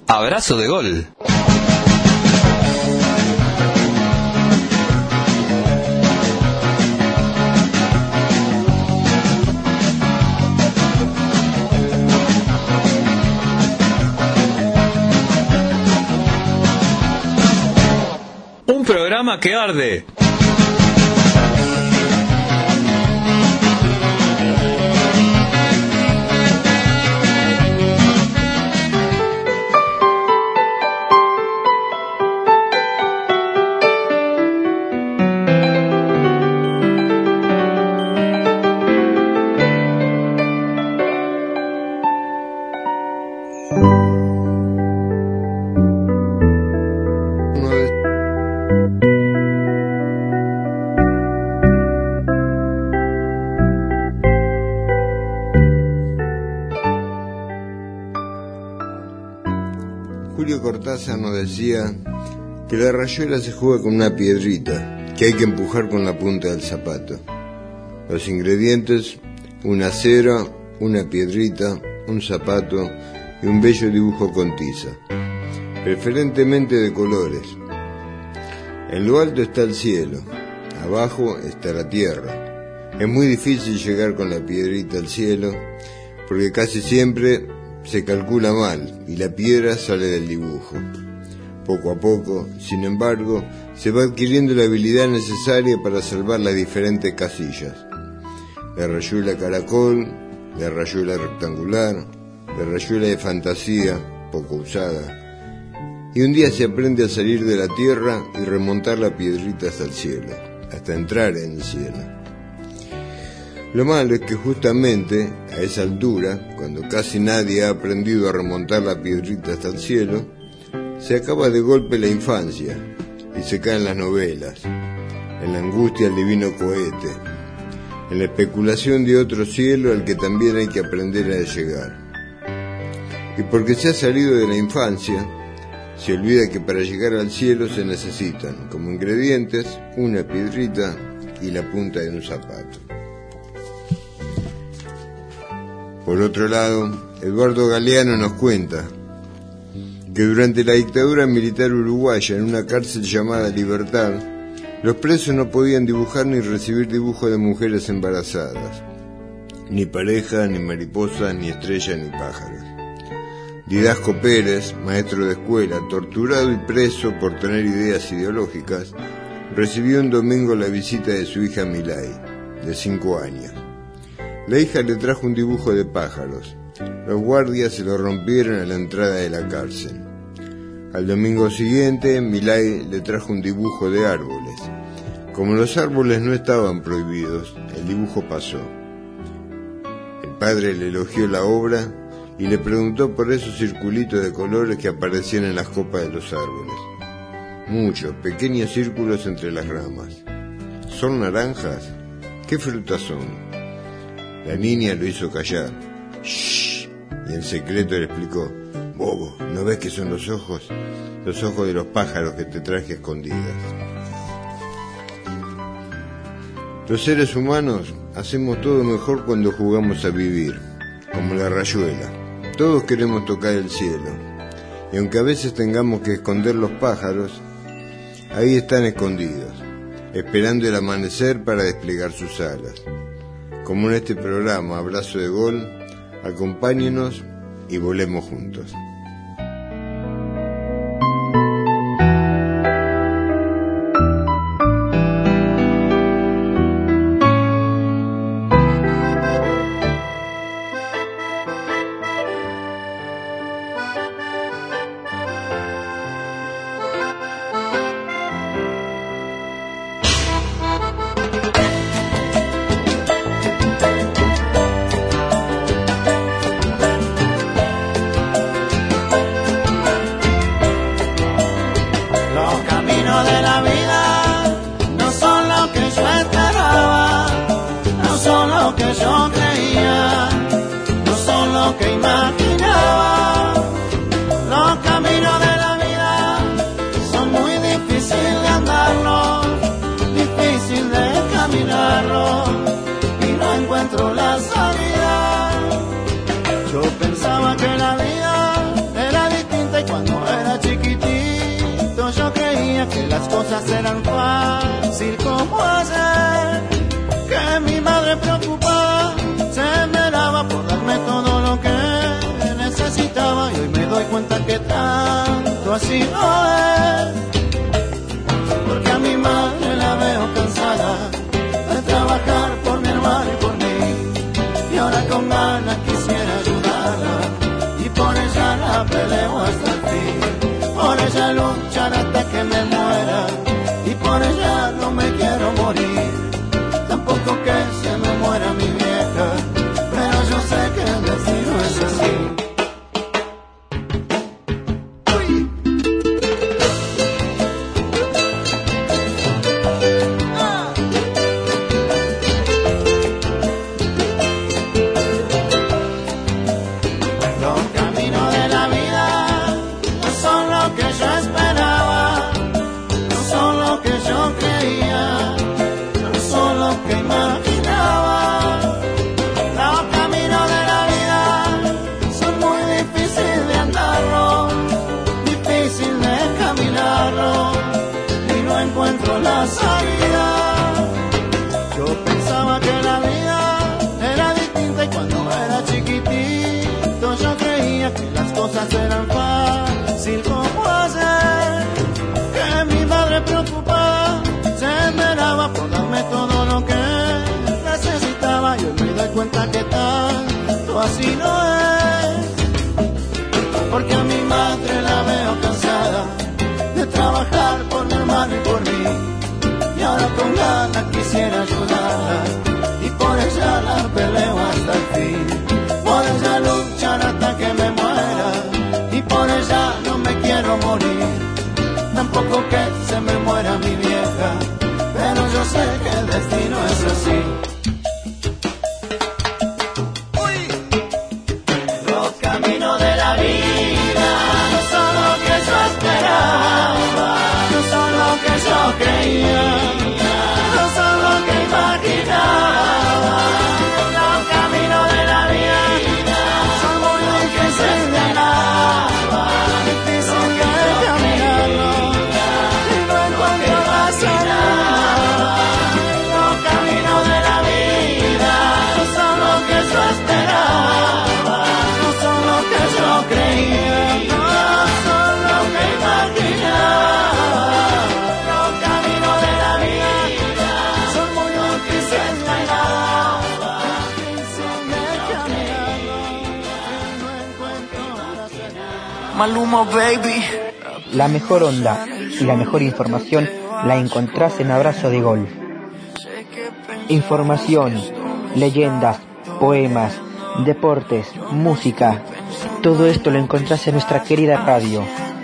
Abrazo de Gol. Un programa que arde. Julio Cortázar nos decía que la rayuela se juega con una piedrita que hay que empujar con la punta del zapato. Los ingredientes: una cera, una piedrita, un zapato y un bello dibujo con tiza, preferentemente de colores. En lo alto está el cielo, abajo está la tierra. Es muy difícil llegar con la piedrita al cielo porque casi siempre se calcula mal y la piedra sale del dibujo. Poco a poco, sin embargo, se va adquiriendo la habilidad necesaria para salvar las diferentes casillas: la rayuela caracol, la rayuela rectangular, la rayuela de fantasía, poco usada. Y un día se aprende a salir de la tierra y remontar la piedrita hasta el cielo, hasta entrar en el cielo. Lo malo es que justamente a esa altura, cuando casi nadie ha aprendido a remontar la piedrita hasta el cielo, se acaba de golpe la infancia y se caen las novelas, en la angustia el divino cohete, en la especulación de otro cielo al que también hay que aprender a llegar. Y porque se ha salido de la infancia, se olvida que para llegar al cielo se necesitan, como ingredientes, una piedrita y la punta de un zapato. Por otro lado, Eduardo Galeano nos cuenta que durante la dictadura militar uruguaya, en una cárcel llamada Libertad, los presos no podían dibujar ni recibir dibujos de mujeres embarazadas, ni parejas, ni mariposas, ni estrellas, ni pájaros. Didasco Pérez, maestro de escuela, torturado y preso por tener ideas ideológicas, recibió un domingo la visita de su hija Milay, de 5 años. La hija le trajo un dibujo de pájaros. Los guardias se lo rompieron a la entrada de la cárcel. Al domingo siguiente, Milay le trajo un dibujo de árboles. Como los árboles no estaban prohibidos, el dibujo pasó. El padre le elogió la obra y le preguntó por esos circulitos de colores que aparecían en las copas de los árboles. Muchos, pequeños círculos entre las ramas. ¿Son naranjas? ¿Qué frutas son? La niña lo hizo callar. ¡Shh! Y en secreto le explicó: bobo, ¿no ves que son los ojos? Los ojos de los pájaros que te traje a escondidas. Los seres humanos hacemos todo mejor cuando jugamos a vivir, como la rayuela. Todos queremos tocar el cielo, y aunque a veces tengamos que esconder los pájaros, ahí están escondidos, esperando el amanecer para desplegar sus alas. Como en este programa Abrazo de Gol, acompáñenos y volemos juntos. cosas eran fácil como ayer, que mi madre preocupada se me daba por darme todo lo que necesitaba, y hoy me doy cuenta que tanto así no es, porque a mi madre la veo cansada de trabajar por mi hermano y por mí, y ahora con ganas quisiera ayudarla, y por ella la peleo hasta el fin, por ella luchar hasta que me muera, y por ella no me quiero morir, tampoco que se me muera mi vieja, pero yo sé que el destino es así. La salida. Yo pensaba que la vida era distinta y cuando era chiquitito yo creía que las cosas eran fácil como ayer, que mi madre preocupada se me daba por darme todo lo que necesitaba, y hoy me doy cuenta que tanto así no es, porque a mi madre la veo cansada de trabajar por mi hermano y por mí, y ahora con ganas quisiera ayudarla, y por ella la peleo hasta el fin, por ella luchar hasta que me muera, y por ella no me quiero morir, tampoco que se me muera mi vieja, pero yo sé que el destino es así. Los caminos de la vida no son lo que yo esperaba, no son lo que yo creía, no son lo que imaginaba. Los caminos de la vida son muy difíciles de andar, difícil de caminarlo, y no encuentro la salida. Los caminos de la vida no son lo que yo esperaba, no son lo que yo creía, no son lo que imaginaba. Los caminos de la vida son muy difíciles de andar, difícil de caminarlo, y no encuentro la salida. Maluma, baby. La mejor onda y la mejor información la encontrás en Abrazo de Gol. Información, leyendas, poemas, deportes, música, todo esto lo encontrás en nuestra querida radio.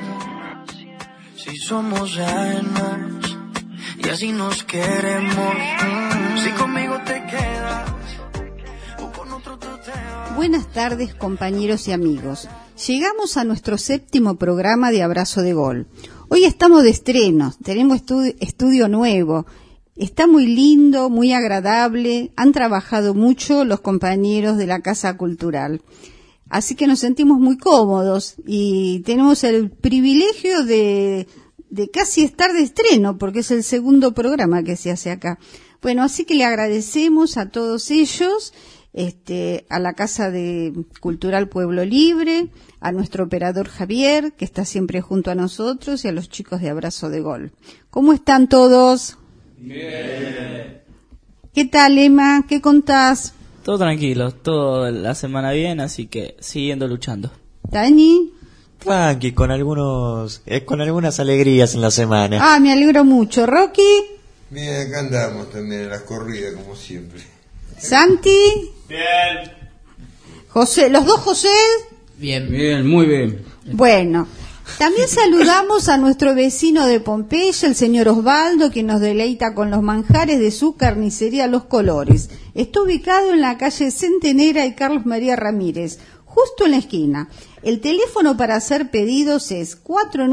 Si somos ajenos y así nos queremos, si conmigo te quedas o con otro tú te vas. Buenas tardes, compañeros y amigos. Llegamos a nuestro 7º programa de Abrazo de Gol. Hoy estamos de estreno, tenemos estudio nuevo. Está muy lindo, muy agradable. Han trabajado mucho los compañeros de la Casa Cultural. Así que nos sentimos muy cómodos y tenemos el privilegio de casi estar de estreno, porque es el 2º programa que se hace acá. Bueno, así que le agradecemos a todos ellos, a la Casa de Cultural Pueblo Libre, a nuestro operador Javier, que está siempre junto a nosotros, y a los chicos de Abrazo de Gol. ¿Cómo están todos? Bien. ¿Qué tal, Emma? ¿Qué contás? Todo tranquilo, toda la semana bien, así que siguiendo luchando. ¿Dani? Tranqui, con algunas alegrías en la semana. Ah, me alegro mucho. ¿Rocky? Bien, acá andamos también en las corridas, como siempre. ¿Santi? Bien. José, ¿los dos José? Bien, bien, muy bien. Bueno, también saludamos a nuestro vecino de Pompeya, el señor Osvaldo, que nos deleita con los manjares de su carnicería Los Colores. Está ubicado en la calle Centenera y Carlos María Ramírez, justo en la esquina. El teléfono para hacer pedidos es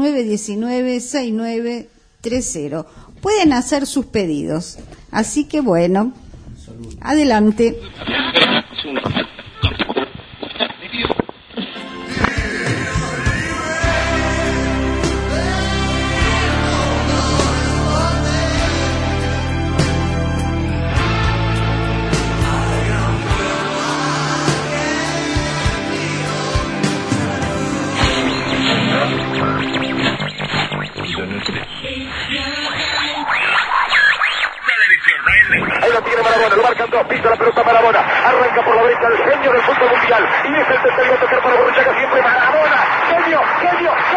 4919-6930. Pueden hacer sus pedidos. Así que bueno, adelante.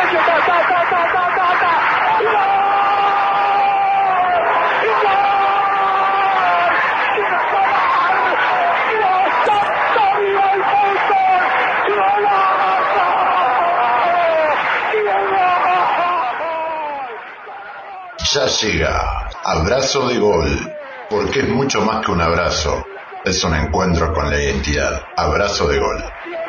Ya llega Abrazo de Gol, porque es mucho más que un abrazo, es un encuentro con la identidad. Abrazo de Gol.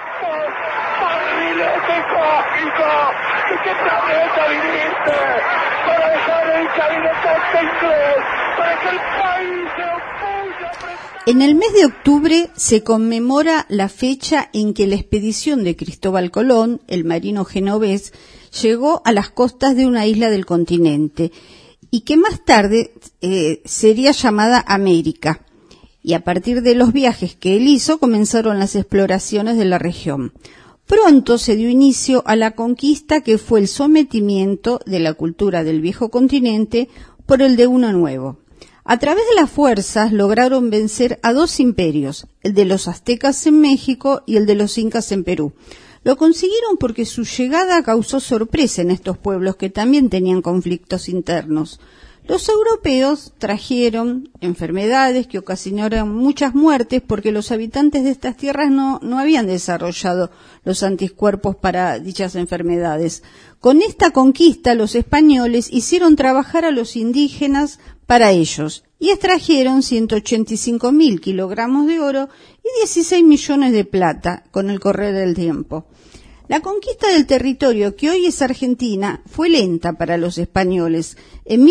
¿Qué planeta viniste? Para dejar el caminotante inglés, para que el país se opulle. En el mes de octubre se conmemora la fecha en que la expedición de Cristóbal Colón, el marino genovés, llegó a las costas de una isla del continente y que más tarde sería llamada América. Y a partir de los viajes que él hizo comenzaron las exploraciones de la región. Pronto se dio inicio a la conquista, que fue el sometimiento de la cultura del viejo continente por el de uno nuevo. A través de las fuerzas lograron vencer a dos imperios, el de los aztecas en México y el de los incas en Perú. Lo consiguieron porque su llegada causó sorpresa en estos pueblos que también tenían conflictos internos. Los europeos trajeron enfermedades que ocasionaron muchas muertes porque los habitantes de estas tierras no habían desarrollado los anticuerpos para dichas enfermedades. Con esta conquista, los españoles hicieron trabajar a los indígenas para ellos y extrajeron 185.000 kilogramos de oro y 16 millones de plata con el correr del tiempo. La conquista del territorio que hoy es Argentina fue lenta para los españoles. En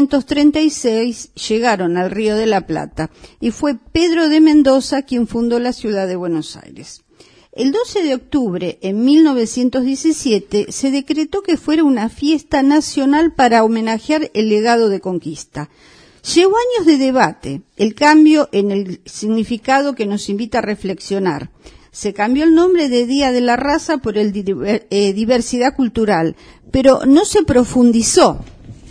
1536 llegaron al Río de la Plata y fue Pedro de Mendoza quien fundó la ciudad de Buenos Aires. El 12 de octubre de 1917 se decretó que fuera una fiesta nacional para homenajear el legado de conquista. Llevó años de debate, el cambio en el significado que nos invita a reflexionar. Se cambió el nombre de Día de la Raza por el diversidad cultural, pero no se profundizó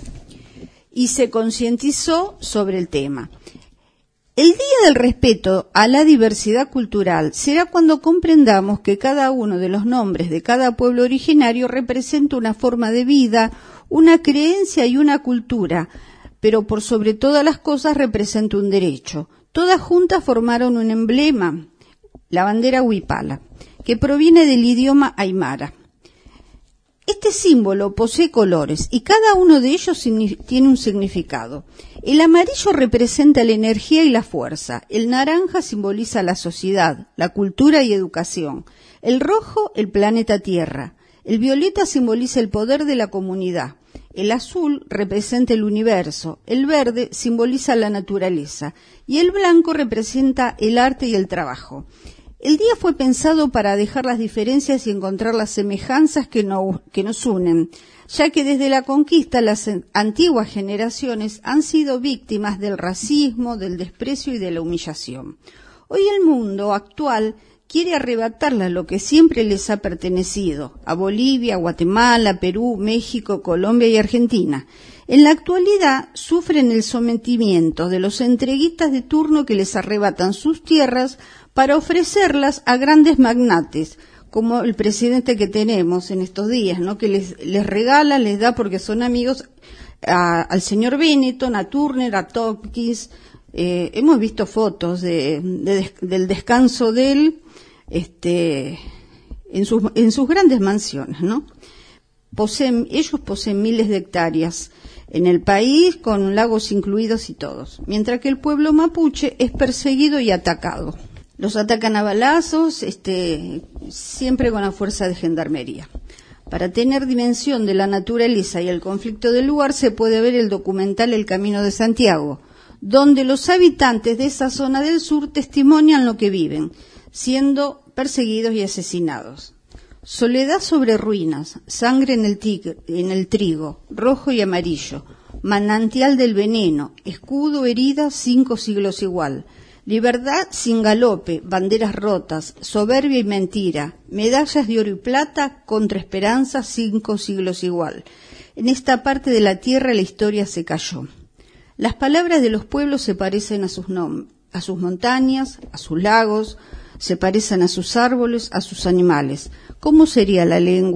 y se concientizó sobre el tema. El Día del Respeto a la Diversidad Cultural será cuando comprendamos que cada uno de los nombres de cada pueblo originario representa una forma de vida, una creencia y una cultura, pero por sobre todas las cosas representa un derecho. Todas juntas formaron un emblema, la bandera huipala, que proviene del idioma aymara. Este símbolo posee colores y cada uno de ellos tiene un significado. El amarillo representa la energía y la fuerza, el naranja simboliza la sociedad, la cultura y educación, el rojo el planeta Tierra, el violeta simboliza el poder de la comunidad, el azul representa el universo, el verde simboliza la naturaleza y el blanco representa el arte y el trabajo. El día fue pensado para dejar las diferencias y encontrar las semejanzas que nos unen, ya que desde la conquista las antiguas generaciones han sido víctimas del racismo, del desprecio y de la humillación. Hoy el mundo actual quiere arrebatarles lo que siempre les ha pertenecido, a Bolivia, Guatemala, Perú, México, Colombia y Argentina. En la actualidad sufren el sometimiento de los entreguistas de turno que les arrebatan sus tierras para ofrecerlas a grandes magnates, como el presidente que tenemos en estos días, ¿no? Que les regala, les da porque son amigos al señor Benetton, a Turner, a Tompkins. Hemos visto fotos del descanso de él en sus grandes mansiones, ¿no? Ellos poseen miles de hectáreas en el país, con lagos incluidos y todos, mientras que el pueblo mapuche es perseguido y atacado. Los atacan a balazos, siempre con la fuerza de gendarmería. Para tener dimensión de la naturaleza y el conflicto del lugar se puede ver el documental El Camino de Santiago, donde los habitantes de esa zona del sur testimonian lo que viven, siendo perseguidos y asesinados. Soledad sobre ruinas, sangre en el trigo, rojo y amarillo, manantial del veneno, escudo, herida, 5 siglos igual. Libertad sin galope, banderas rotas, soberbia y mentira, medallas de oro y plata, contra esperanza, 5 siglos igual. En esta parte de la tierra la historia se cayó. Las palabras de los pueblos se parecen a sus montañas, a sus lagos, se parecen a sus árboles, a sus animales. ¿Cómo sería la lengua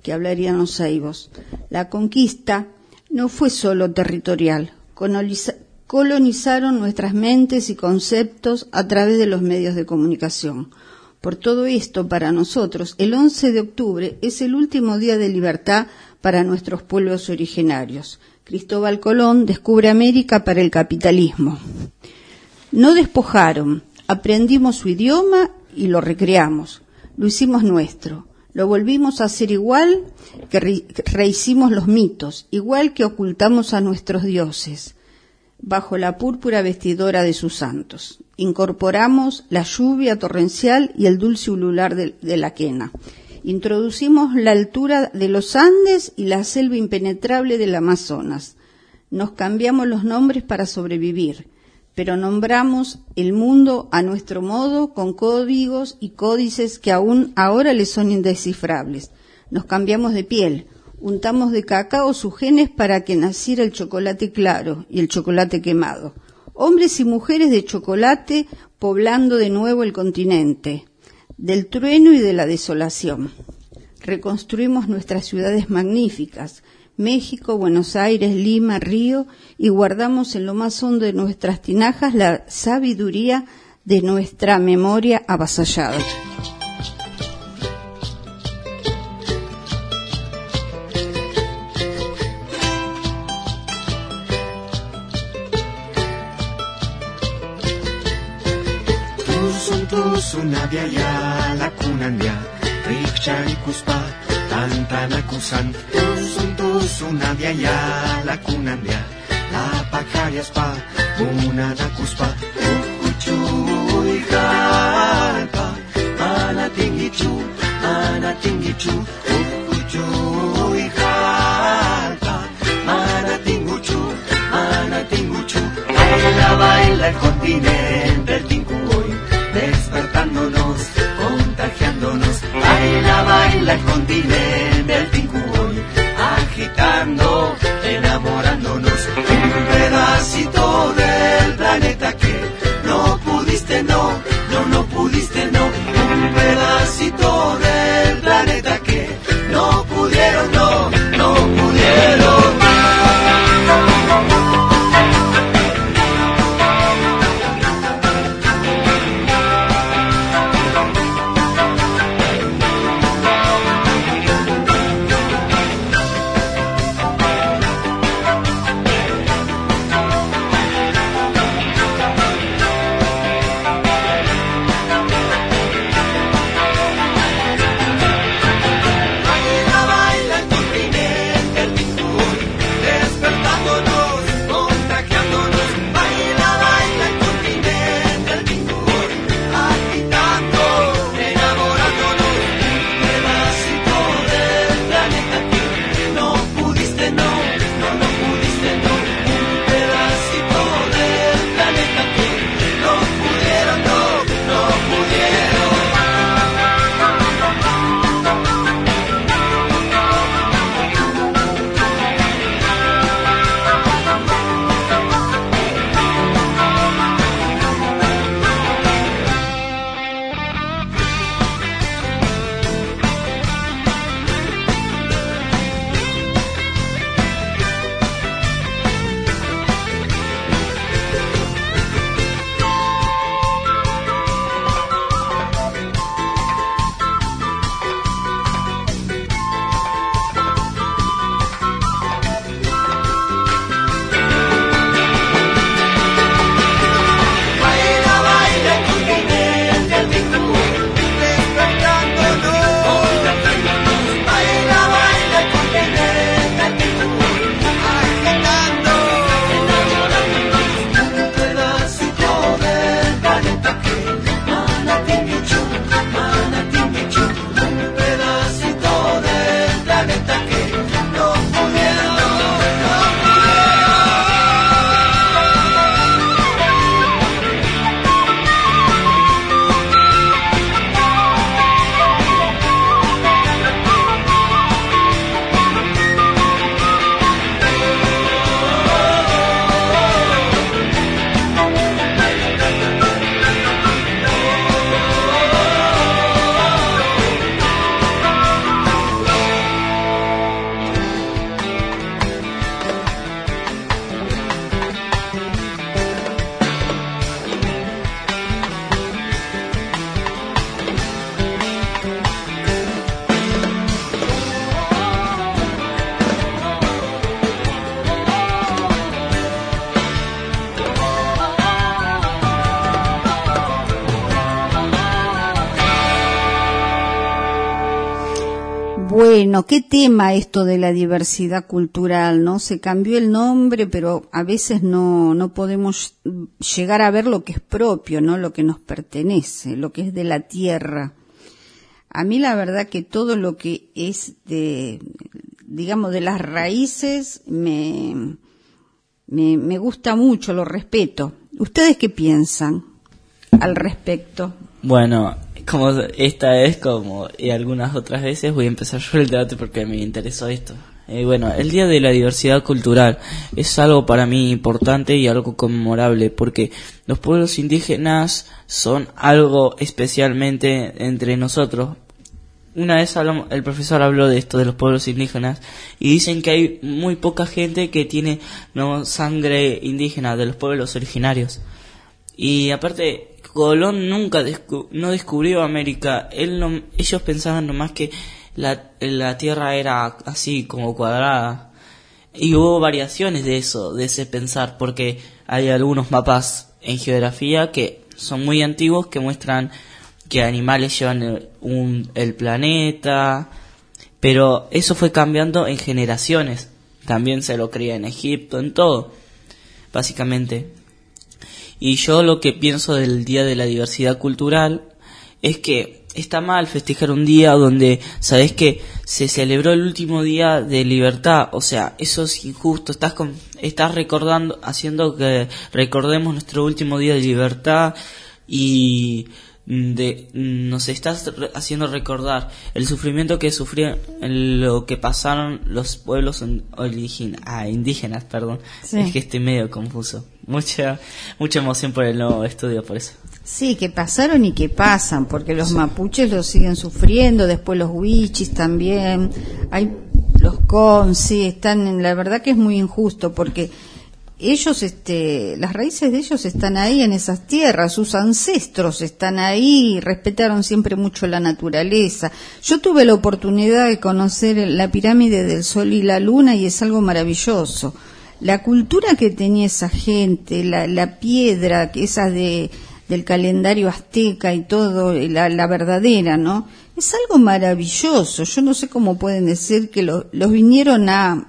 que hablarían los ceibos. La conquista no fue solo territorial, colonizaron nuestras mentes y conceptos a través de los medios de comunicación. Por todo esto, para nosotros, el 11 de octubre es el último día de libertad para nuestros pueblos originarios. Cristóbal Colón descubre América para el capitalismo. No despojaron, aprendimos su idioma y lo recreamos, lo hicimos nuestro. Lo volvimos a hacer igual que rehicimos los mitos, igual que ocultamos a nuestros dioses bajo la púrpura vestidora de sus santos. Incorporamos la lluvia torrencial y el dulce ulular de la quena. Introducimos la altura de los Andes y la selva impenetrable del Amazonas. Nos cambiamos los nombres para sobrevivir, pero nombramos el mundo a nuestro modo, con códigos y códices que aún ahora les son indescifrables. Nos cambiamos de piel, untamos de cacao sus genes para que naciera el chocolate claro y el chocolate quemado. Hombres y mujeres de chocolate poblando de nuevo el continente, del trueno y de la desolación. Reconstruimos nuestras ciudades magníficas, México, Buenos Aires, Lima, Río, y guardamos en lo más hondo de nuestras tinajas la sabiduría de nuestra memoria avasallada. Tusunavia la kunanya, rikcharikuspa, tantanakusan. Tusunavia la kunanya, la pacariaspa, munanakuspa, ukuchuy kalpa, anatingichu, ukuchuy kalpa, anatinguchu. Baila el continente, el tincuoy, despertándonos, contagiándonos. Baila el continente, el tincuoy, agitando, enamorándonos. Un pedacito del planeta que no pudiste, no pudiste, no. Un pedacito del planeta que no pudieron, no pudieron. Bueno, qué tema esto de la diversidad cultural, ¿no? Se cambió el nombre, pero a veces no podemos llegar a ver lo que es propio, ¿no? Lo que nos pertenece, lo que es de la tierra. A mí la verdad que todo lo que es digamos, de las raíces me gusta mucho, lo respeto. ¿Ustedes qué piensan al respecto? Bueno, como esta vez, como y algunas otras veces, voy a empezar yo el debate porque me interesó esto. Bueno, el Día de la Diversidad Cultural es algo para mí importante y algo conmemorable porque los pueblos indígenas son algo especialmente entre nosotros. Una vez el profesor habló de esto, de los pueblos indígenas, y dicen que hay muy poca gente que tiene sangre indígena de los pueblos originarios. Y aparte, Colón nunca no descubrió América. Ellos pensaban nomás que la tierra era así como cuadrada. Y hubo variaciones de eso, de ese pensar, porque hay algunos mapas en geografía que son muy antiguos que muestran que animales llevan el planeta, pero eso fue cambiando en generaciones. También se lo creía en Egipto, en todo, básicamente. Y yo lo que pienso del Día de la Diversidad Cultural es que está mal festejar un día donde sabes que se celebró el último día de libertad. O sea, eso es injusto. Estás recordando, haciendo que recordemos nuestro último día de libertad y nos estás haciendo recordar el sufrimiento que sufrieron, lo que pasaron los pueblos indígenas, perdón. Sí. Es que estoy medio confuso. Mucha emoción por el nuevo estudio, por eso. Sí, que pasaron y que pasan, porque los mapuches lo siguen sufriendo, después los huichis también, hay los consi, la verdad que es muy injusto, porque ellos, las raíces de ellos están ahí en esas tierras, sus ancestros están ahí, respetaron siempre mucho la naturaleza. Yo tuve la oportunidad de conocer la pirámide del Sol y la Luna y es algo maravilloso. La cultura que tenía esa gente, la piedra, esa del calendario azteca y todo, la verdadera, ¿no? Es algo maravilloso. Yo no sé cómo pueden decir que los vinieron a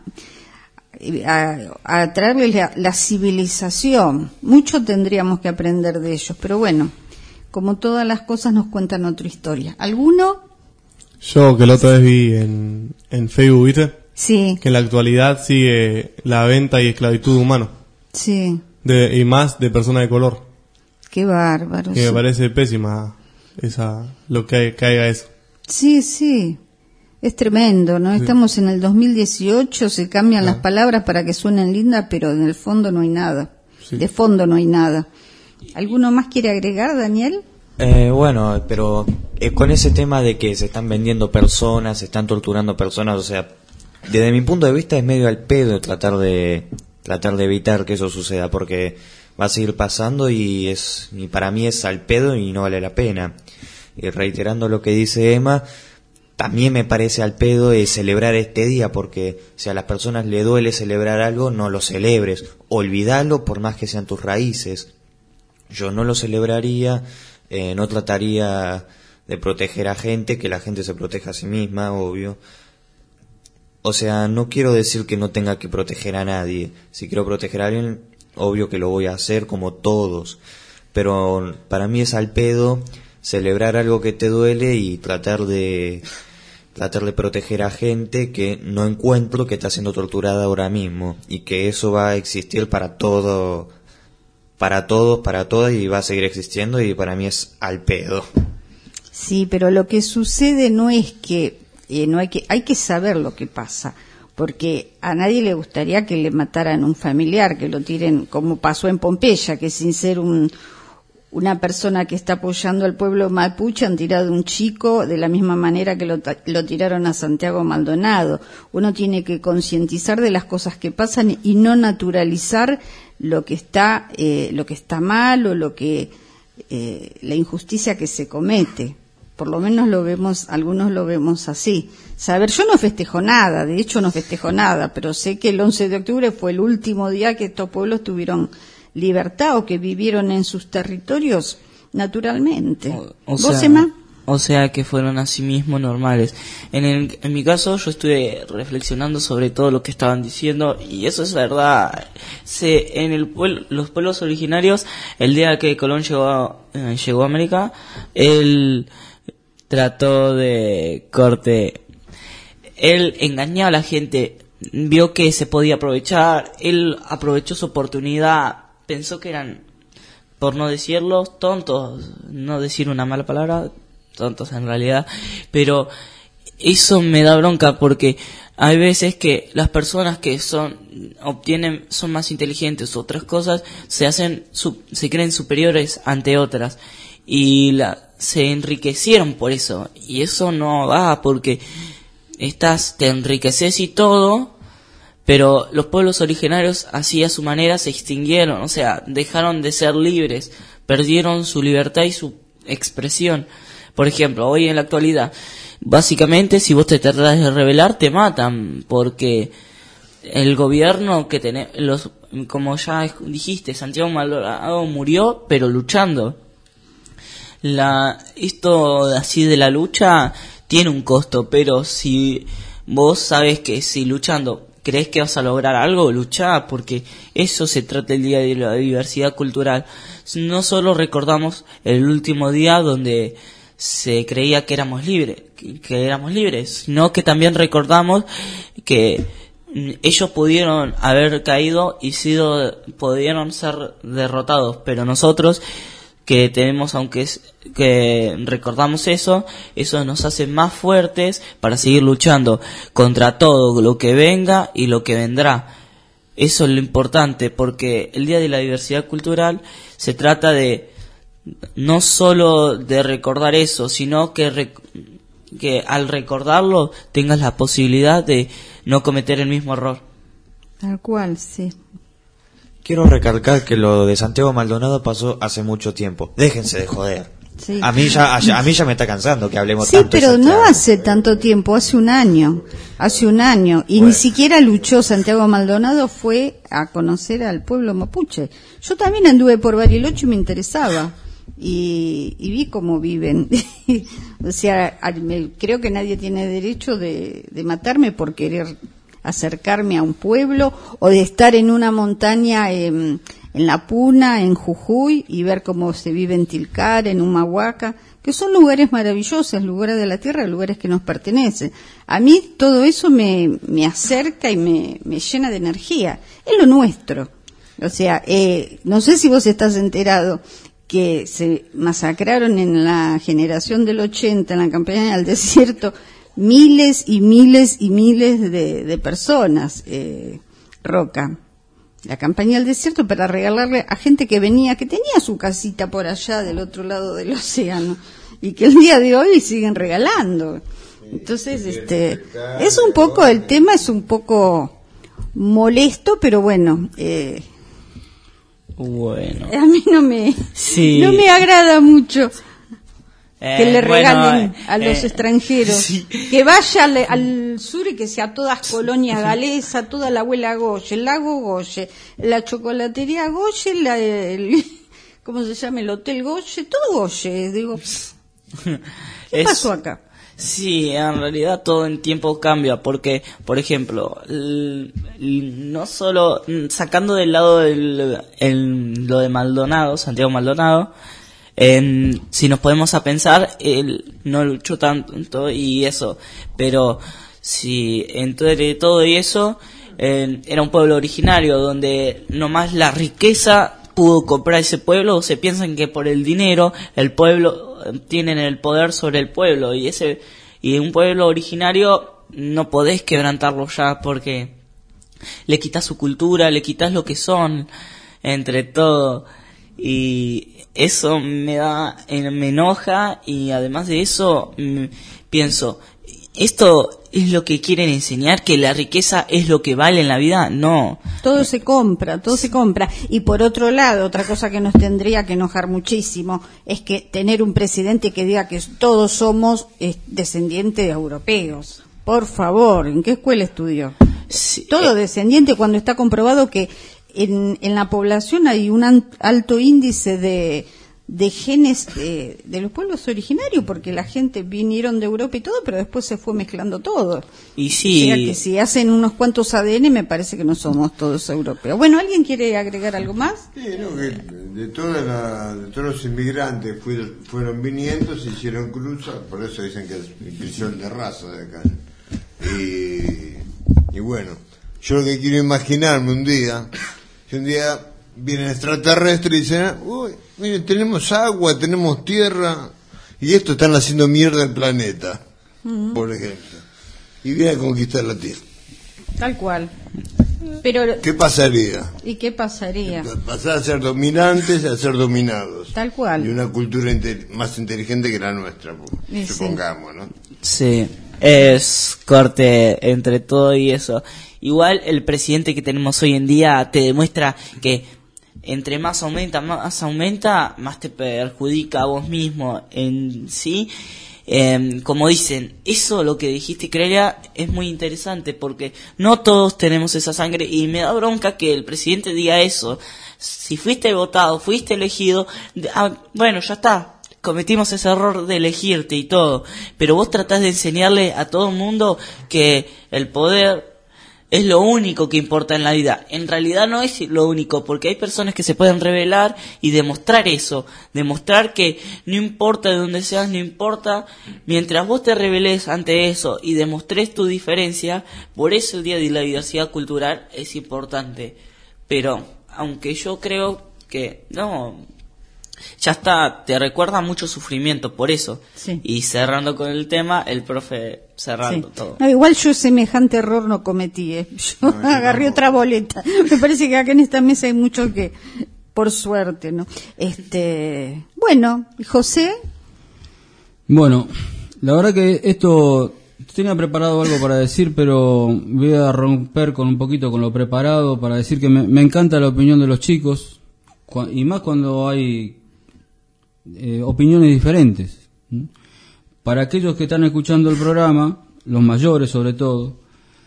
traerles la civilización. Mucho tendríamos que aprender de ellos, pero bueno, como todas las cosas nos cuentan otra historia. ¿Alguno? Yo que la otra vez vi en Facebook, ¿viste? Sí. Que en la actualidad sigue la venta y esclavitud de humanos. Sí. Y más de personas de color. Qué bárbaro. Que me parece pésima lo que haga eso. Sí, sí. Es tremendo, ¿no? Sí. Estamos en el 2018, se cambian las palabras para que suenen lindas, pero en el fondo no hay nada. Sí. De fondo no hay nada. ¿Alguno más quiere agregar, Daniel? Bueno, pero con ese tema de que se están vendiendo personas, se están torturando personas, o sea, desde mi punto de vista es medio al pedo tratar de evitar que eso suceda, porque va a seguir pasando y para mí es al pedo y no vale la pena. Y reiterando lo que dice Emma, también me parece al pedo celebrar este día, porque si a las personas le duele celebrar algo, no lo celebres, olvidalo por más que sean tus raíces. Yo no lo celebraría, no trataría de proteger a gente, que la gente se proteja a sí misma, obvio. O sea, no quiero decir que no tenga que proteger a nadie. Si quiero proteger a alguien, obvio que lo voy a hacer como todos. Pero para mí es al pedo celebrar algo que te duele y tratar de proteger a gente que no encuentro que está siendo torturada ahora mismo. Y que eso va a existir para todos, para todas, y va a seguir existiendo, y para mí es al pedo. Sí, pero lo que sucede no es que hay que saber lo que pasa, porque a nadie le gustaría que le mataran un familiar, que lo tiren, como pasó en Pompeya, que sin ser una persona que está apoyando al pueblo mapuche han tirado a un chico de la misma manera que lo tiraron a Santiago Maldonado. Uno tiene que concientizar de las cosas que pasan y no naturalizar lo que está mal o la injusticia que se comete. Por lo menos algunos lo vemos así. Saber, yo no festejo nada, de hecho no festejo nada, pero sé que el 11 de octubre fue el último día que estos pueblos tuvieron libertad o que vivieron en sus territorios naturalmente. ¿Vos, Emma? o sea que fueron asimismo normales. En mi caso yo estuve reflexionando sobre todo lo que estaban diciendo y eso es verdad. Los pueblos originarios, el día que Colón llegó a América, él trató de él engañaba a la gente, vio que se podía aprovechar, él aprovechó su oportunidad, pensó que eran, por no decirlo, tontos, no decir una mala palabra, tontos en realidad, pero eso me da bronca porque hay veces que las personas que son más inteligentes u otras cosas se creen superiores ante otras y se enriquecieron por eso, y eso no va porque te enriqueces y todo, pero los pueblos originarios así a su manera se extinguieron, o sea, dejaron de ser libres, perdieron su libertad y su expresión. Por ejemplo, hoy en la actualidad, básicamente si vos te tratás de rebelar te matan, porque el gobierno que tenemos, como ya dijiste, Santiago Maldonado murió pero luchando. Esto así de la lucha tiene un costo, pero si vos sabes que si luchando crees que vas a lograr algo, luchá, porque eso se trata el día de la diversidad cultural. No solo recordamos el último día donde se creía que éramos libres, sino que también recordamos que ellos pudieron haber caído y pudieron ser derrotados, pero nosotros que tenemos, que recordamos eso nos hace más fuertes para seguir luchando contra todo lo que venga y lo que vendrá. Eso es lo importante, porque el Día de la Diversidad Cultural se trata de no solo de recordar eso, sino que al recordarlo tengas la posibilidad de no cometer el mismo error. Tal cual, sí. Quiero recalcar que lo de Santiago Maldonado pasó hace mucho tiempo. Déjense de joder. Sí. A mí ya me está cansando que hablemos sí, tanto. Sí, pero no hace tanto tiempo, hace un año. Y bueno, ni siquiera luchó Santiago Maldonado, fue a conocer al pueblo mapuche. Yo también anduve por Bariloche y me interesaba. Y vi cómo viven. O sea, creo que nadie tiene derecho de matarme por querer acercarme a un pueblo o de estar en una montaña en La Puna, en Jujuy, y ver cómo se vive en Tilcara, en Humahuaca, que son lugares maravillosos, lugares de la tierra, lugares que nos pertenecen. A mí todo eso me acerca y me llena de energía. Es lo nuestro. O sea, no sé si vos estás enterado que se masacraron en la generación del 80, en la campaña del desierto, miles y miles y miles de personas, Roca. La campaña del desierto para regalarle a gente que venía, que tenía su casita por allá del otro lado del océano, y que el día de hoy siguen regalando. Entonces, es un poco, el tema es un poco molesto, pero bueno, a mí no me agrada mucho que le regalen a los extranjeros, sí. Que vaya al sur y que sea todas colonias galesa, toda la abuela Goye, el lago Goye, la chocolatería Goye, ¿cómo se llama? El hotel Goye, todo Goye. Digo, ¿qué pasó acá? Sí, en realidad todo en tiempo cambia, porque, por ejemplo, no solo sacando del lado lo de Maldonado, Santiago Maldonado, si nos podemos a pensar, él no luchó tanto y eso, pero si entre todo y eso, era un pueblo originario donde nomás la riqueza pudo comprar ese pueblo. Se piensan que por el dinero el pueblo tienen el poder sobre el pueblo, y un pueblo originario no podés quebrantarlo ya, porque le quitas su cultura, le quitas lo que son entre todo, y eso me enoja. Y además de eso pienso, ¿esto es lo que quieren enseñar? ¿Que la riqueza es lo que vale en la vida? No. Todo se compra. Y por otro lado, otra cosa que nos tendría que enojar muchísimo es que tener un presidente que diga que todos somos descendientes de europeos. Por favor, ¿en qué escuela estudió? Sí, todo descendiente, cuando está comprobado que en la población hay un alto índice de de genes de los pueblos originarios, porque la gente vinieron de Europa y todo, pero después se fue mezclando todo. Y sí. O sea que si hacen unos cuantos ADN, me parece que no somos todos europeos. Bueno, ¿alguien quiere agregar algo más? Sí, no, que de todos los inmigrantes fueron viniendo, se hicieron cruzas, por eso dicen que es crisol de raza de acá. Y bueno, yo lo que quiero imaginarme si un día vienen extraterrestres y dicen, uy, miren, tenemos agua, tenemos tierra, y esto están haciendo mierda el planeta, por ejemplo, y vienen a conquistar la tierra. Tal cual. Pero, ¿qué pasaría? ¿Y qué pasaría? Pasar a ser dominantes a ser dominados. Tal cual. Y una cultura más inteligente que la nuestra, supongamos, ¿no? Sí, es corte entre todo y eso. Igual el presidente que tenemos hoy en día te demuestra que entre más aumenta, más te perjudica a vos mismo en sí. Como dicen, eso lo que dijiste, Crelia, es muy interesante porque no todos tenemos esa sangre y me da bronca que el presidente diga eso. Si fuiste votado, fuiste elegido, bueno, ya está, cometimos ese error de elegirte y todo, pero vos tratás de enseñarle a todo el mundo que el poder es lo único que importa en la vida. En realidad no es lo único, porque hay personas que se pueden rebelar y demostrar eso, demostrar que no importa de dónde seas, no importa, mientras vos te rebeles ante eso y demostres tu diferencia. Por eso el Día de la Diversidad Cultural es importante. Pero aunque yo creo que no, ya está, te recuerda mucho sufrimiento, por eso. Sí. Y cerrando con el tema, el profe cerrando todo. No, igual yo semejante error no cometí, yo agarré otra boleta. Me parece que acá en esta mesa hay muchos que, por suerte, ¿no? Bueno, José. Bueno, la verdad que esto, tenía preparado algo para decir, pero voy a romper con un poquito con lo preparado para decir que me encanta la opinión de los chicos, y más cuando hay opiniones diferentes. Para aquellos que están escuchando el programa, los mayores sobre todo,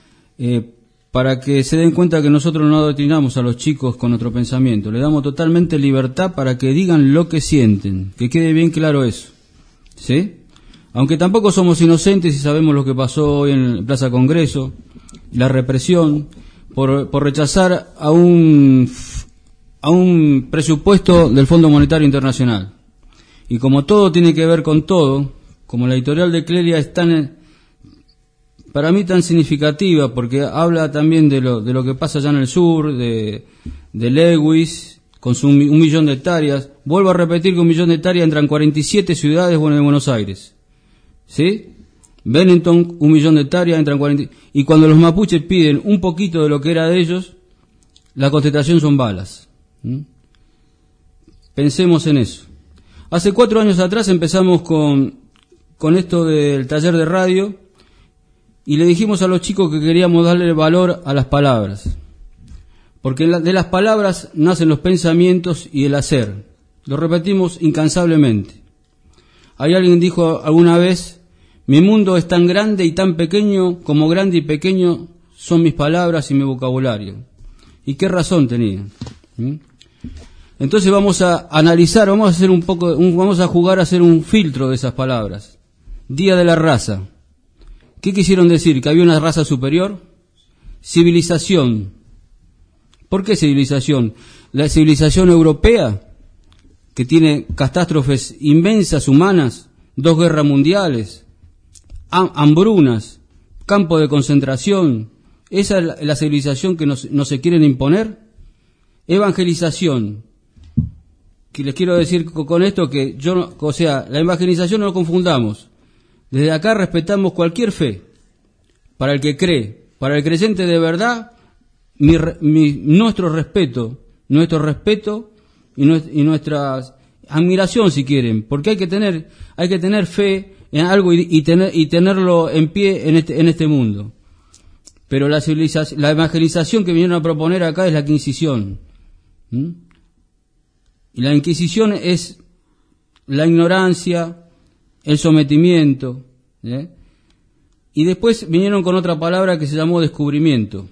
para que se den cuenta que nosotros no adoctrinamos a los chicos con nuestro pensamiento, le damos totalmente libertad para que digan lo que sienten, que quede bien claro eso, ¿sí? Aunque tampoco somos inocentes y sabemos lo que pasó hoy en Plaza Congreso, la represión por rechazar a un presupuesto del Fondo Monetario Internacional. Y como todo tiene que ver con todo, como la editorial de Clelia es para mí tan significativa, porque habla también de lo que pasa allá en el sur, de Lewis, con su 1 millón de hectáreas. Vuelvo a repetir que 1 millón de hectáreas entran 47 ciudades de Buenos Aires. ¿Sí? Bennington, 1 millón de hectáreas, entran 40. Y cuando los mapuches piden un poquito de lo que era de ellos, la contestación son balas. Pensemos en eso. Hace 4 años atrás empezamos con esto del taller de radio y le dijimos a los chicos que queríamos darle valor a las palabras, porque de las palabras nacen los pensamientos y el hacer. Lo repetimos incansablemente. Hay alguien dijo alguna vez: mi mundo es tan grande y tan pequeño como grande y pequeño son mis palabras y mi vocabulario. ¿Y qué razón tenía? Entonces vamos a analizar, vamos a hacer vamos a jugar a hacer un filtro de esas palabras. Día de la raza. ¿Qué quisieron decir? ¿Que había una raza superior? Civilización. ¿Por qué civilización? La civilización europea, que tiene catástrofes inmensas humanas, 2 guerras mundiales, hambrunas, campo de concentración. ¿Esa es la civilización que nos se quieren imponer? Evangelización. Que les quiero decir con esto que la evangelización no lo confundamos. Desde acá respetamos cualquier fe. Para el que cree, para el creyente de verdad, nuestro respeto y nuestra admiración, si quieren, porque hay que tener fe en algo y tenerlo en pie en este mundo. Pero la evangelización que vinieron a proponer acá es la Inquisición. Y la Inquisición es la ignorancia, el sometimiento. Y después vinieron con otra palabra que se llamó descubrimiento.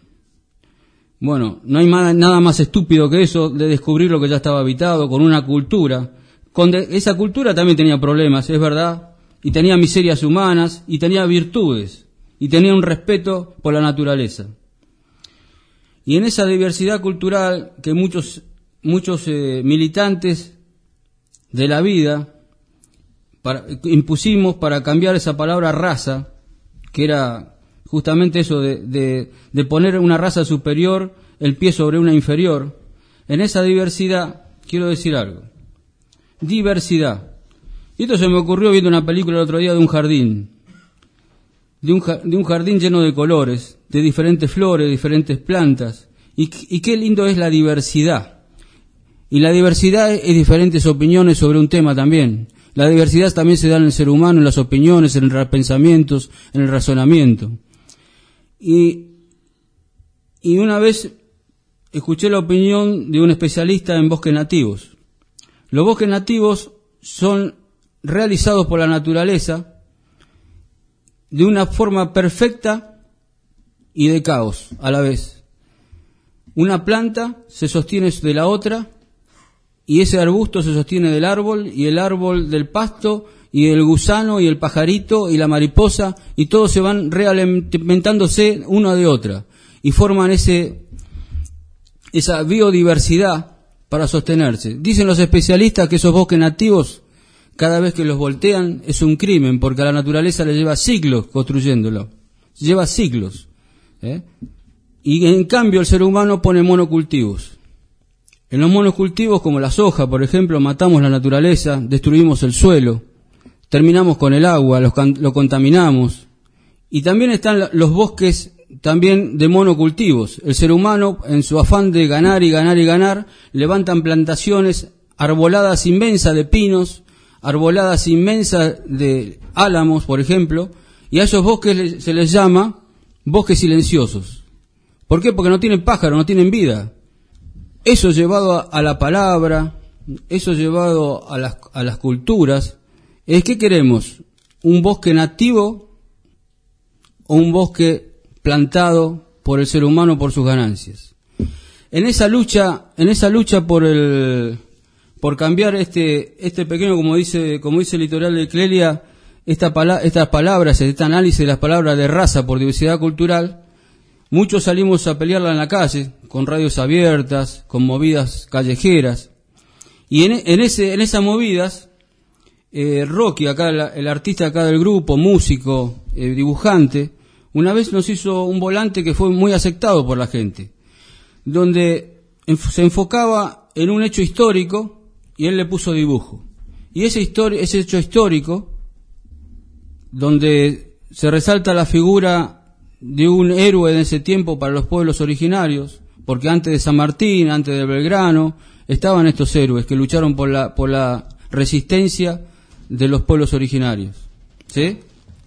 Bueno, no hay nada más estúpido que eso de descubrir lo que ya estaba habitado, con una cultura esa cultura también tenía problemas, es verdad, y tenía miserias humanas, y tenía virtudes, y tenía un respeto por la naturaleza. Y en esa diversidad cultural que muchos militantes de la vida impusimos para cambiar esa palabra raza, que era justamente eso de poner una raza superior el pie sobre una inferior. En esa diversidad quiero decir algo. Diversidad. Y esto se me ocurrió viendo una película el otro día de un jardín. De un jardín lleno de colores, de diferentes flores, diferentes plantas. Y qué lindo es la diversidad. Y la diversidad es diferentes opiniones sobre un tema también. La diversidad también se da en el ser humano, en las opiniones, en los pensamientos, en el razonamiento. Y una vez escuché la opinión de un especialista en bosques nativos. Los bosques nativos son realizados por la naturaleza de una forma perfecta y de caos a la vez. Una planta se sostiene de la otra, y ese arbusto se sostiene del árbol, y el árbol del pasto, y el gusano, y el pajarito, y la mariposa, y todos se van realimentándose una de otra, y forman esa biodiversidad para sostenerse. Dicen los especialistas que esos bosques nativos, cada vez que los voltean, es un crimen, porque a la naturaleza le lleva siglos construyéndolo. Lleva siglos. Y en cambio el ser humano pone monocultivos. En los monocultivos, como la soja, por ejemplo, matamos la naturaleza, destruimos el suelo, terminamos con el agua, lo contaminamos. Y también están los bosques también de monocultivos. El ser humano, en su afán de ganar y ganar y ganar, levantan plantaciones, arboladas inmensas de pinos, arboladas inmensas de álamos, por ejemplo, y a esos bosques se les llama bosques silenciosos. ¿Por qué? Porque no tienen pájaro, no tienen vida. Eso llevado a la palabra, eso llevado a las culturas, es ¿qué queremos? ¿Un bosque nativo o un bosque plantado por el ser humano por sus ganancias? En esa lucha por cambiar este pequeño, como dice el litoral de Clelia, estas palabras, este análisis de las palabras de raza por diversidad cultural, muchos salimos a pelearla en la calle, con radios abiertas, con movidas callejeras. Y en esas movidas, Rocky, acá el artista acá del grupo, músico, dibujante, una vez nos hizo un volante que fue muy aceptado por la gente, donde se enfocaba en un hecho histórico y él le puso dibujo. Y ese hecho histórico, donde se resalta la figura de un héroe de ese tiempo para los pueblos originarios, porque antes de San Martín, antes de Belgrano, estaban estos héroes que lucharon por la resistencia de los pueblos originarios, ¿sí?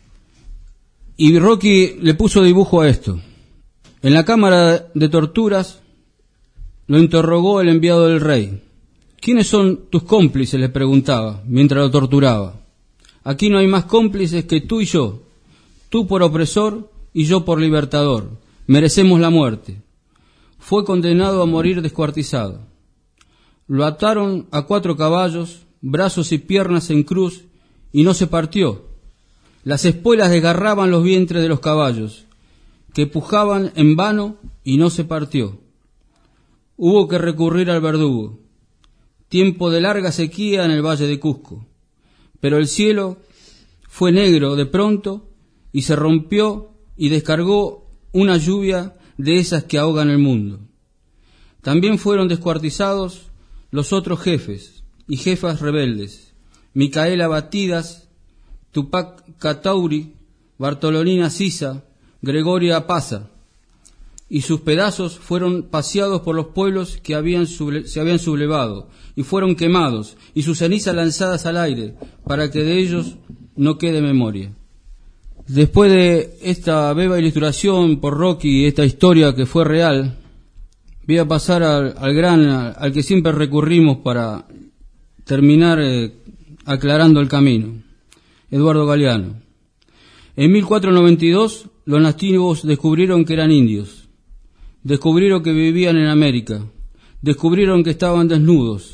Y Rocky le puso dibujo a esto. En la cámara de torturas lo interrogó el enviado del rey. ¿Quiénes son tus cómplices?, le preguntaba mientras lo torturaba. Aquí no hay más cómplices que tú y yo, tú por opresor y yo por libertador. Merecemos la muerte. Fue condenado a morir descuartizado. Lo ataron a 4 caballos, brazos y piernas en cruz, y no se partió. Las espuelas desgarraban los vientres de los caballos, que pujaban en vano y no se partió. Hubo que recurrir al verdugo. Tiempo de larga sequía en el valle de Cusco. Pero el cielo fue negro de pronto y se rompió y descargó una lluvia de esas que ahogan el mundo. También fueron descuartizados los otros jefes y jefas rebeldes, Micaela Batidas, Tupac Katauri, Bartolomina Sisa, Gregoria Paza, y sus pedazos fueron paseados por los pueblos que se habían sublevado, y fueron quemados, y sus cenizas lanzadas al aire, para que de ellos no quede memoria. Después de esta beba ilustración por Rocky, esta historia que fue real, voy a pasar al que siempre recurrimos para terminar aclarando el camino, Eduardo Galeano. En 1492 los nativos descubrieron que eran indios, descubrieron que vivían en América, descubrieron que estaban desnudos,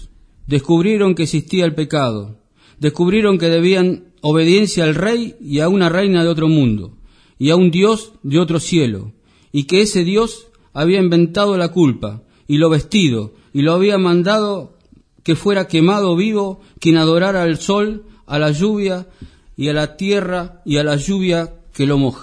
descubrieron que existía el pecado, descubrieron que debían obediencia al rey y a una reina de otro mundo, y a un Dios de otro cielo, y que ese Dios había inventado la culpa, y lo vestido, y lo había mandado que fuera quemado vivo quien adorara al sol, a la lluvia, y a la tierra, y a la lluvia que lo moja.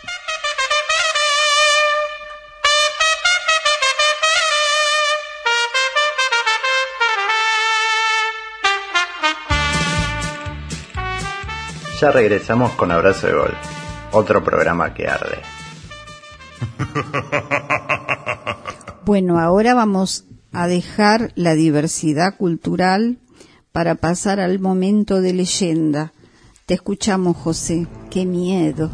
Ya regresamos con Abrazo de Gol, otro programa que arde. Bueno, ahora vamos a dejar la diversidad cultural para pasar al momento de leyenda. Te escuchamos, José. ¡Qué miedo!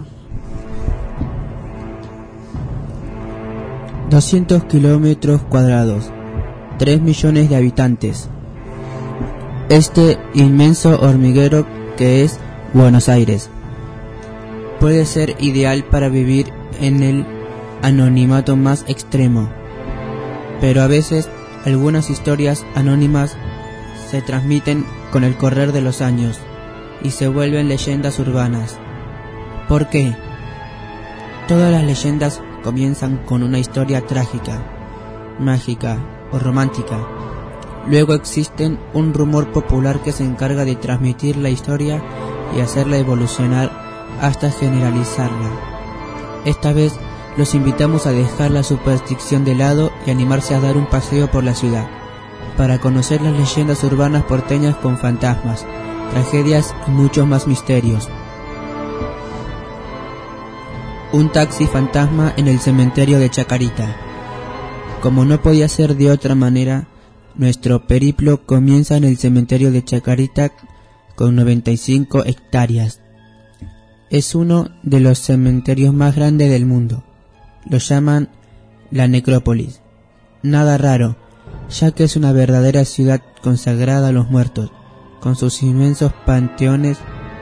200 kilómetros cuadrados, 3 millones de habitantes. Este inmenso hormiguero que es Buenos Aires puede ser ideal para vivir en el anonimato más extremo, pero a veces algunas historias anónimas se transmiten con el correr de los años y se vuelven leyendas urbanas. ¿Por qué? Todas las leyendas comienzan con una historia trágica, mágica o romántica. Luego existe un rumor popular que se encarga de transmitir la historia y hacerla evolucionar hasta generalizarla. Esta vez los invitamos a dejar la superstición de lado y animarse a dar un paseo por la ciudad, para conocer las leyendas urbanas porteñas con fantasmas, tragedias y muchos más misterios. Un taxi fantasma en el cementerio de Chacarita. Como no podía ser de otra manera, nuestro periplo comienza en el cementerio de Chacarita con 95 hectáreas. Es uno de los cementerios más grandes del mundo. Lo llaman la necrópolis. Nada raro, ya que es una verdadera ciudad consagrada a los muertos, con sus inmensos panteones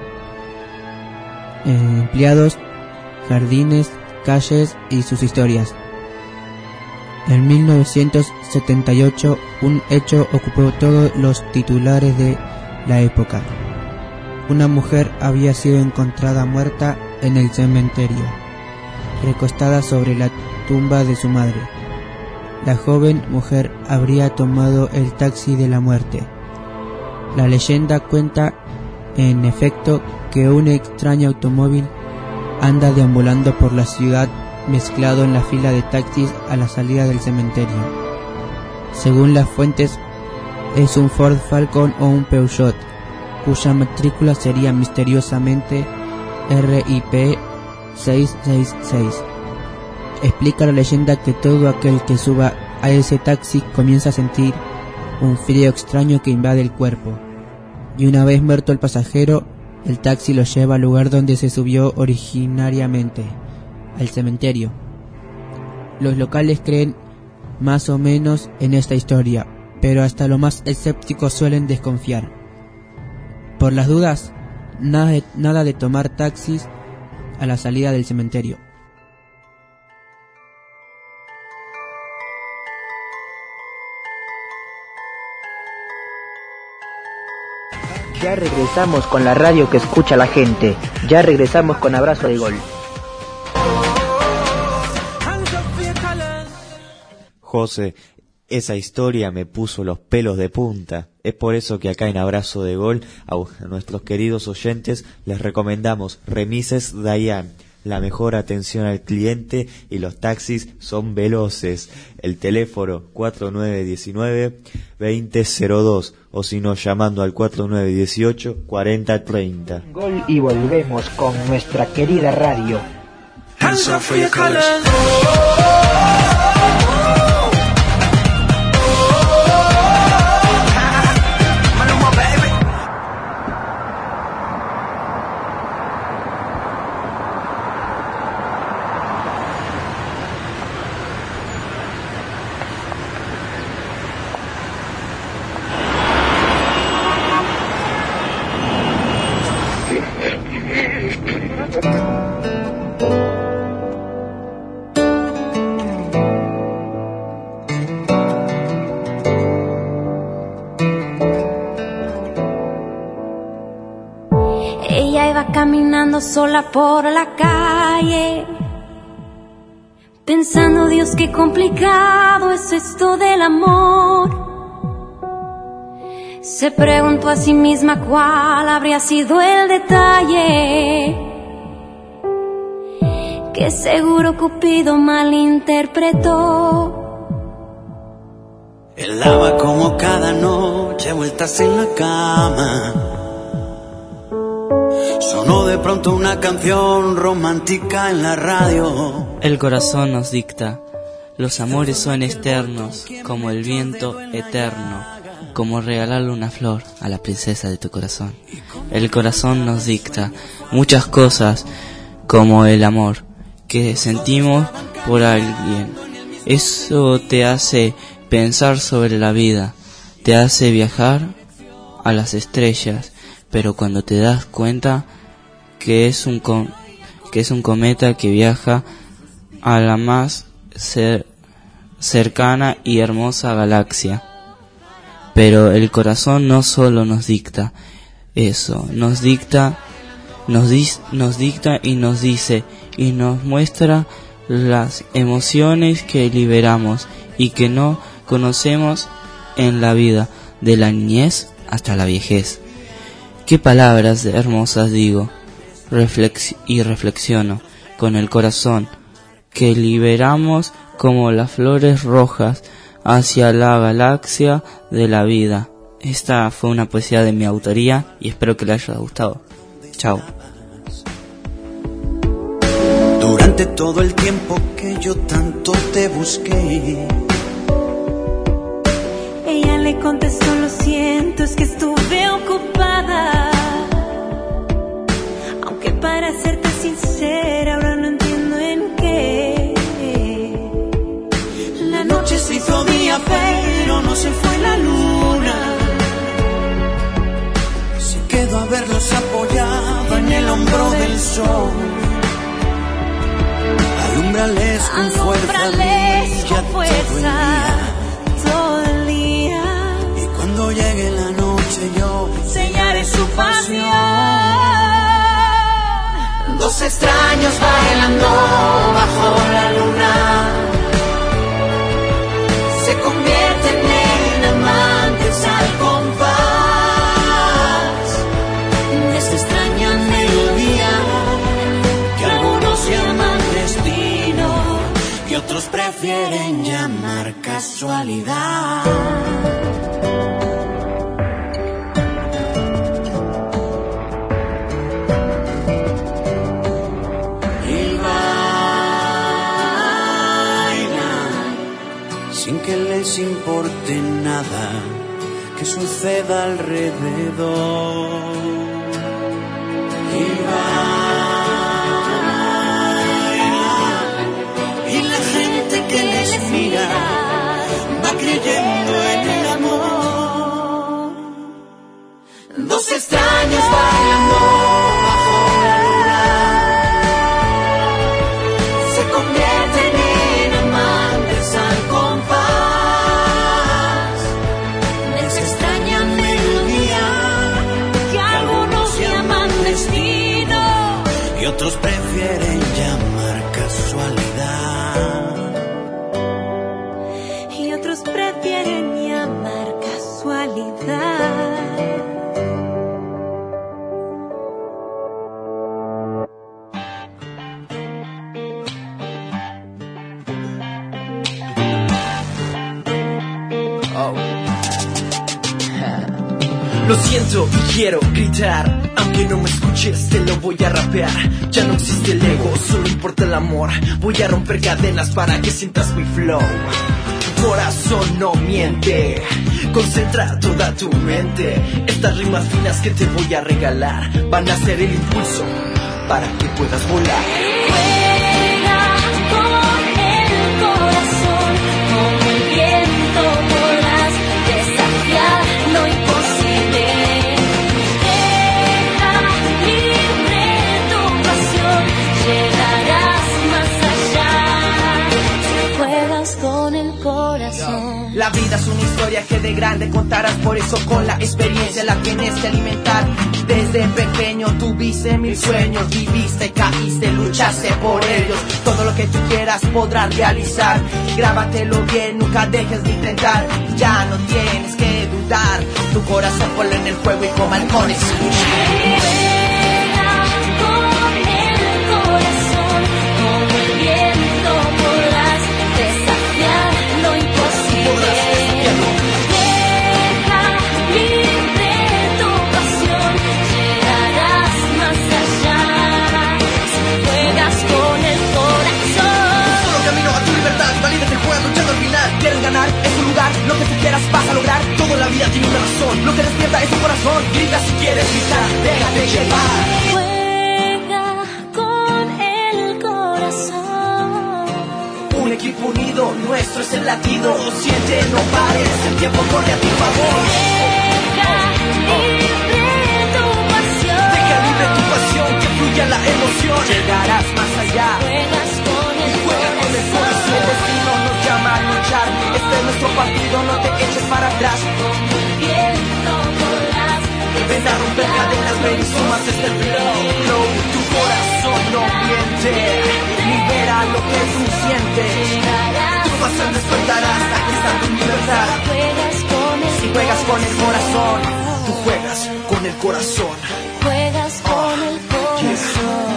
empleados, jardines, calles y sus historias. En 1978, un hecho ocupó todos los titulares de la época. Una mujer había sido encontrada muerta en el cementerio, recostada sobre la tumba de su madre. La joven mujer habría tomado el taxi de la muerte. La leyenda cuenta, en efecto, que un extraño automóvil anda deambulando por la ciudad mezclado en la fila de taxis a la salida del cementerio. Según las fuentes, es un Ford Falcon o un Peugeot, cuya matrícula sería misteriosamente RIP 666. Explica la leyenda que todo aquel que suba a ese taxi comienza a sentir un frío extraño que invade el cuerpo, y una vez muerto el pasajero, el taxi lo lleva al lugar donde se subió originariamente, al cementerio. Los locales creen más o menos en esta historia, pero hasta los más escépticos suelen desconfiar. Por las dudas, nada de tomar taxis a la salida del cementerio. Ya regresamos con la radio que escucha la gente. Ya regresamos con Abrazo de Gol. José, esa historia me puso los pelos de punta. Es por eso que acá en Abrazo de Gol a nuestros queridos oyentes les recomendamos Remises Dayan. La mejor atención al cliente y los taxis son veloces. El teléfono 4919-2002 o si no llamando al 4918-4030. Gol y volvemos con nuestra querida radio. Hands up for your colors. sola por la calle, pensando, Dios, qué complicado es esto del amor. Se preguntó a sí misma cuál habría sido el detalle que seguro Cupido malinterpretó. Él daba como cada noche vueltas en la cama. Sonó de pronto una canción romántica en la radio. El corazón nos dicta. Los amores son externos, como el viento eterno, como regalarle una flor a la princesa de tu corazón. El corazón nos dicta muchas cosas, como el amor que sentimos por alguien. Eso te hace pensar sobre la vida, te hace viajar a las estrellas, pero cuando te das cuenta que es un cometa que viaja a la más cercana y hermosa galaxia. Pero el corazón no solo nos dicta eso, nos dicta y nos dice y nos muestra las emociones que liberamos y que no conocemos en la vida, de la niñez hasta la vejez. Qué palabras hermosas digo, y reflexiono con el corazón, que liberamos como las flores rojas hacia la galaxia de la vida. Esta fue una poesía de mi autoría y espero que les haya gustado. Chao. Durante todo el tiempo que yo tanto te busqué, ella le contestó, lo siento, es que estuve ocupada. Aunque para serte sincera, ahora no entiendo en qué. La noche se hizo día, pero no se fue la luna. Se quedó a verlos apoyado en el hombro del sol. Alúmbrales con fuerza, todo el día. Y cuando llegue la noche yo sellaré su pasión. Dos extraños bailando bajo la luna se convierten en amantes al compás de esta extraña melodía que algunos llaman destino y otros prefieren llamar casualidad. Sin que les importe nada que suceda alrededor. Y bailan, y la gente que les mira va creyendo en el amor. Dos extraños bailando bajo la luna se convierten en amantes al compás de esa extraña melodía que algunos llaman destino y otros prefieren llamar casualidad. Y otros prefieren llamar casualidad. Lo siento y quiero gritar, aunque no me escuches te lo voy a rapear. Ya no existe el ego, solo importa el amor. Voy a romper cadenas para que sientas mi flow. Tu corazón no miente, concentra toda tu mente. Estas rimas finas que te voy a regalar van a ser el impulso para que puedas volar. Juega con el corazón, como el viento volas, desafiar lo imposible. Deja libre tu pasión, llegarás más allá. Si juegas con el corazón. La vida es una historia que de grande contarás, por eso con la experiencia la tienes que alimentar. Desde pequeño tuviste mil sueños, viviste, caíste, luchaste por ellos. Todo lo que tú quieras podrás realizar. Grábatelo bien, nunca dejes de intentar. Ya no tienes que dudar, tu corazón ponlo en el juego y como halcones luchar. Quieres ganar, es un lugar, lo que tú quieras vas a lograr. Toda la vida tiene una razón, lo que despierta es tu corazón. Grita si quieres gritar, déjate llevar. Juega con el corazón. Un equipo unido, nuestro es el latido. Siente, no pares, el tiempo corre a tu favor. Deja libre tu pasión, que fluya la emoción. Llegarás más allá. Juegas con el corazón. El destino nos llama a luchar. Este es nuestro partido, no te eches para atrás. Ven a romper cadenas, ven y sumas este flow. Tu corazón no miente, libera lo que tú sientes. Tu pasión despertarás, aquí está tu libertad. Si juegas con el corazón, tú juegas con el corazón. Juegas con el corazón.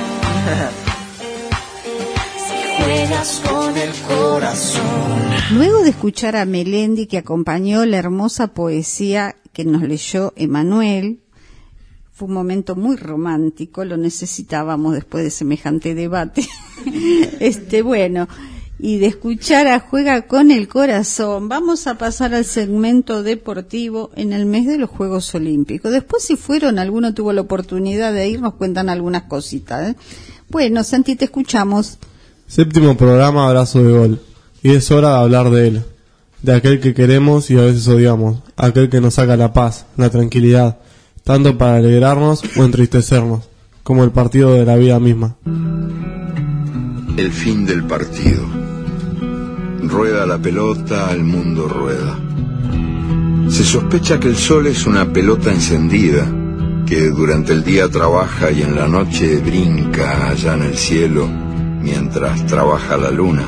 Juegas con el corazón. Luego de escuchar a Melendi, que acompañó la hermosa poesía que nos leyó Emanuel, fue un momento muy romántico, lo necesitábamos después de semejante debate. Bueno, y de escuchar a Juega con el corazón, vamos a pasar al segmento deportivo en el mes de los Juegos Olímpicos. Después, si fueron, alguno tuvo la oportunidad de ir, nos cuentan algunas cositas. Bueno, Santi, te escuchamos. Séptimo programa, Abrazo de Gol. Y es hora de hablar de él, de aquel que queremos y a veces odiamos, aquel que nos saca la paz, la tranquilidad, tanto para alegrarnos o entristecernos, como el partido de la vida misma. El fin del partido. Rueda la pelota, el mundo rueda. Se sospecha que el sol es una pelota encendida, que durante el día trabaja y en la noche brinca allá en el cielo, mientras trabaja la luna.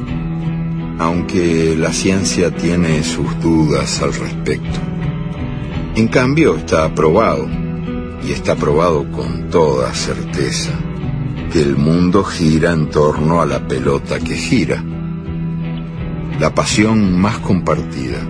Aunque la ciencia tiene sus dudas al respecto. En cambio está probado, y está probado con toda certeza, que el mundo gira en torno a la pelota que gira. La pasión más compartida.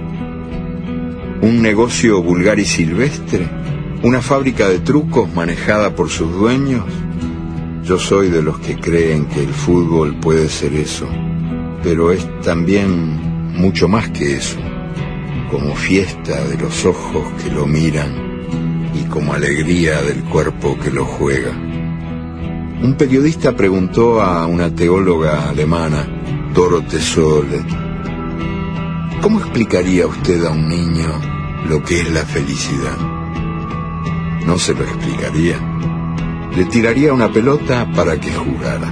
Un negocio vulgar y silvestre, una fábrica de trucos manejada por sus dueños. Yo soy de los que creen que el fútbol puede ser eso, pero es también mucho más que eso, como fiesta de los ojos que lo miran y como alegría del cuerpo que lo juega. Un periodista preguntó a una teóloga alemana, Dorothee Sölle, ¿cómo explicaría usted a un niño lo que es la felicidad? No se lo explicaría. Le tiraría una pelota para que jugara.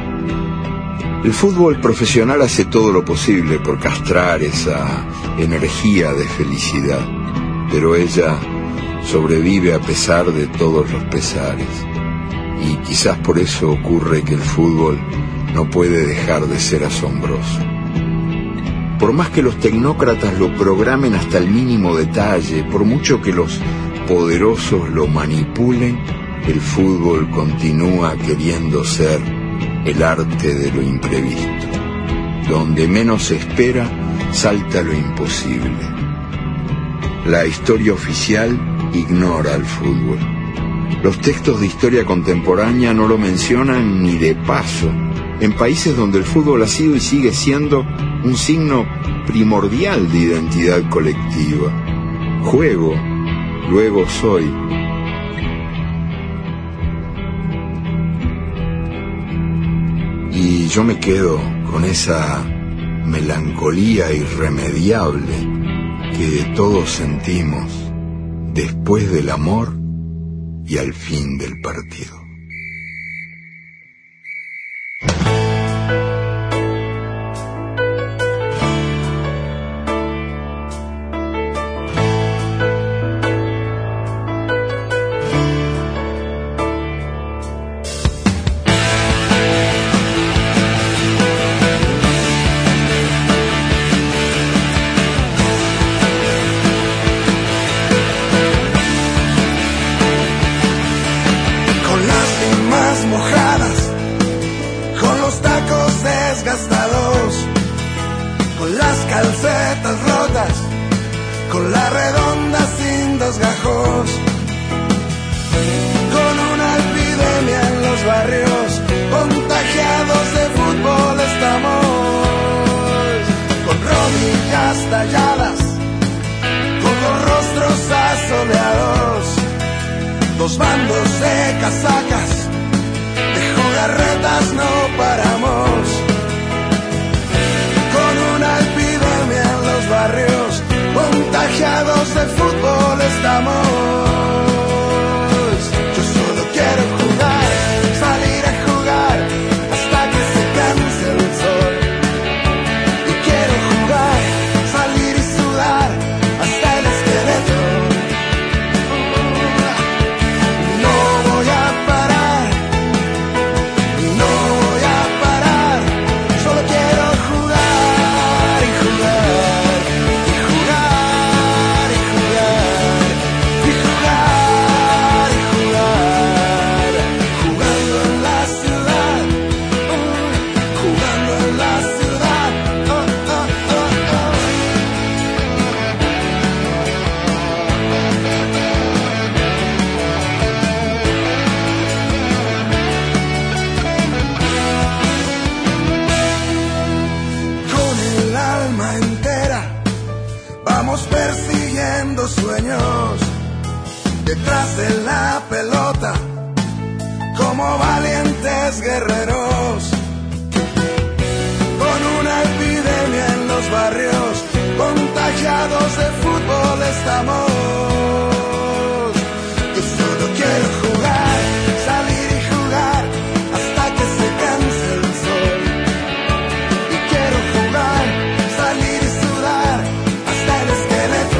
El fútbol profesional hace todo lo posible por castrar esa energía de felicidad, pero ella sobrevive a pesar de todos los pesares. Y quizás por eso ocurre que el fútbol no puede dejar de ser asombroso. Por más que los tecnócratas lo programen hasta el mínimo detalle, por mucho que los poderosos lo manipulen, el fútbol continúa queriendo ser el arte de lo imprevisto. Donde menos se espera, salta lo imposible. La historia oficial ignora al fútbol. Los textos de historia contemporánea no lo mencionan ni de paso, en países donde el fútbol ha sido y sigue siendo un signo primordial de identidad colectiva. Juego, luego soy. Y yo me quedo con esa melancolía irremediable que todos sentimos después del amor y al fin del partido. calcetas rotas, con la redonda sin dos gajos, con una epidemia en los barrios, contagiados de fútbol estamos, con rodillas talladas, con los rostros asoleados, dos bandos de casacas, de jugarretas no paramos, con una epidemia en los barrios, contagiados de fútbol estamos. Yo solo quiero jugar, salir a jugar hasta que se canse el sol. Y quiero jugar, salir y sudar hasta el esqueleto. No voy a parar, no voy a parar, solo quiero jugar y jugar y jugar y jugar y jugar y jugar, jugando en la ciudad, jugando en la ciudad, Con el alma entera vamos persiguiendo sueños detrás de la pelota, como valientes guerreros, con una epidemia en los barrios, contagiados de fútbol estamos. Yo solo quiero jugar, salir y jugar hasta que se canse el sol. Y quiero jugar, salir y sudar hasta el esqueleto.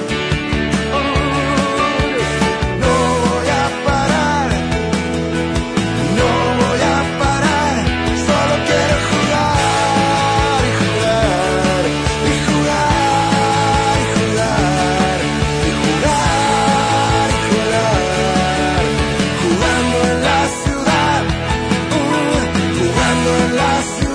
No voy a parar, no voy a parar, solo quiero jugar y jugar y jugar y jugar y jugar y jugar, jugando en la ciudad, jugando en la ciudad.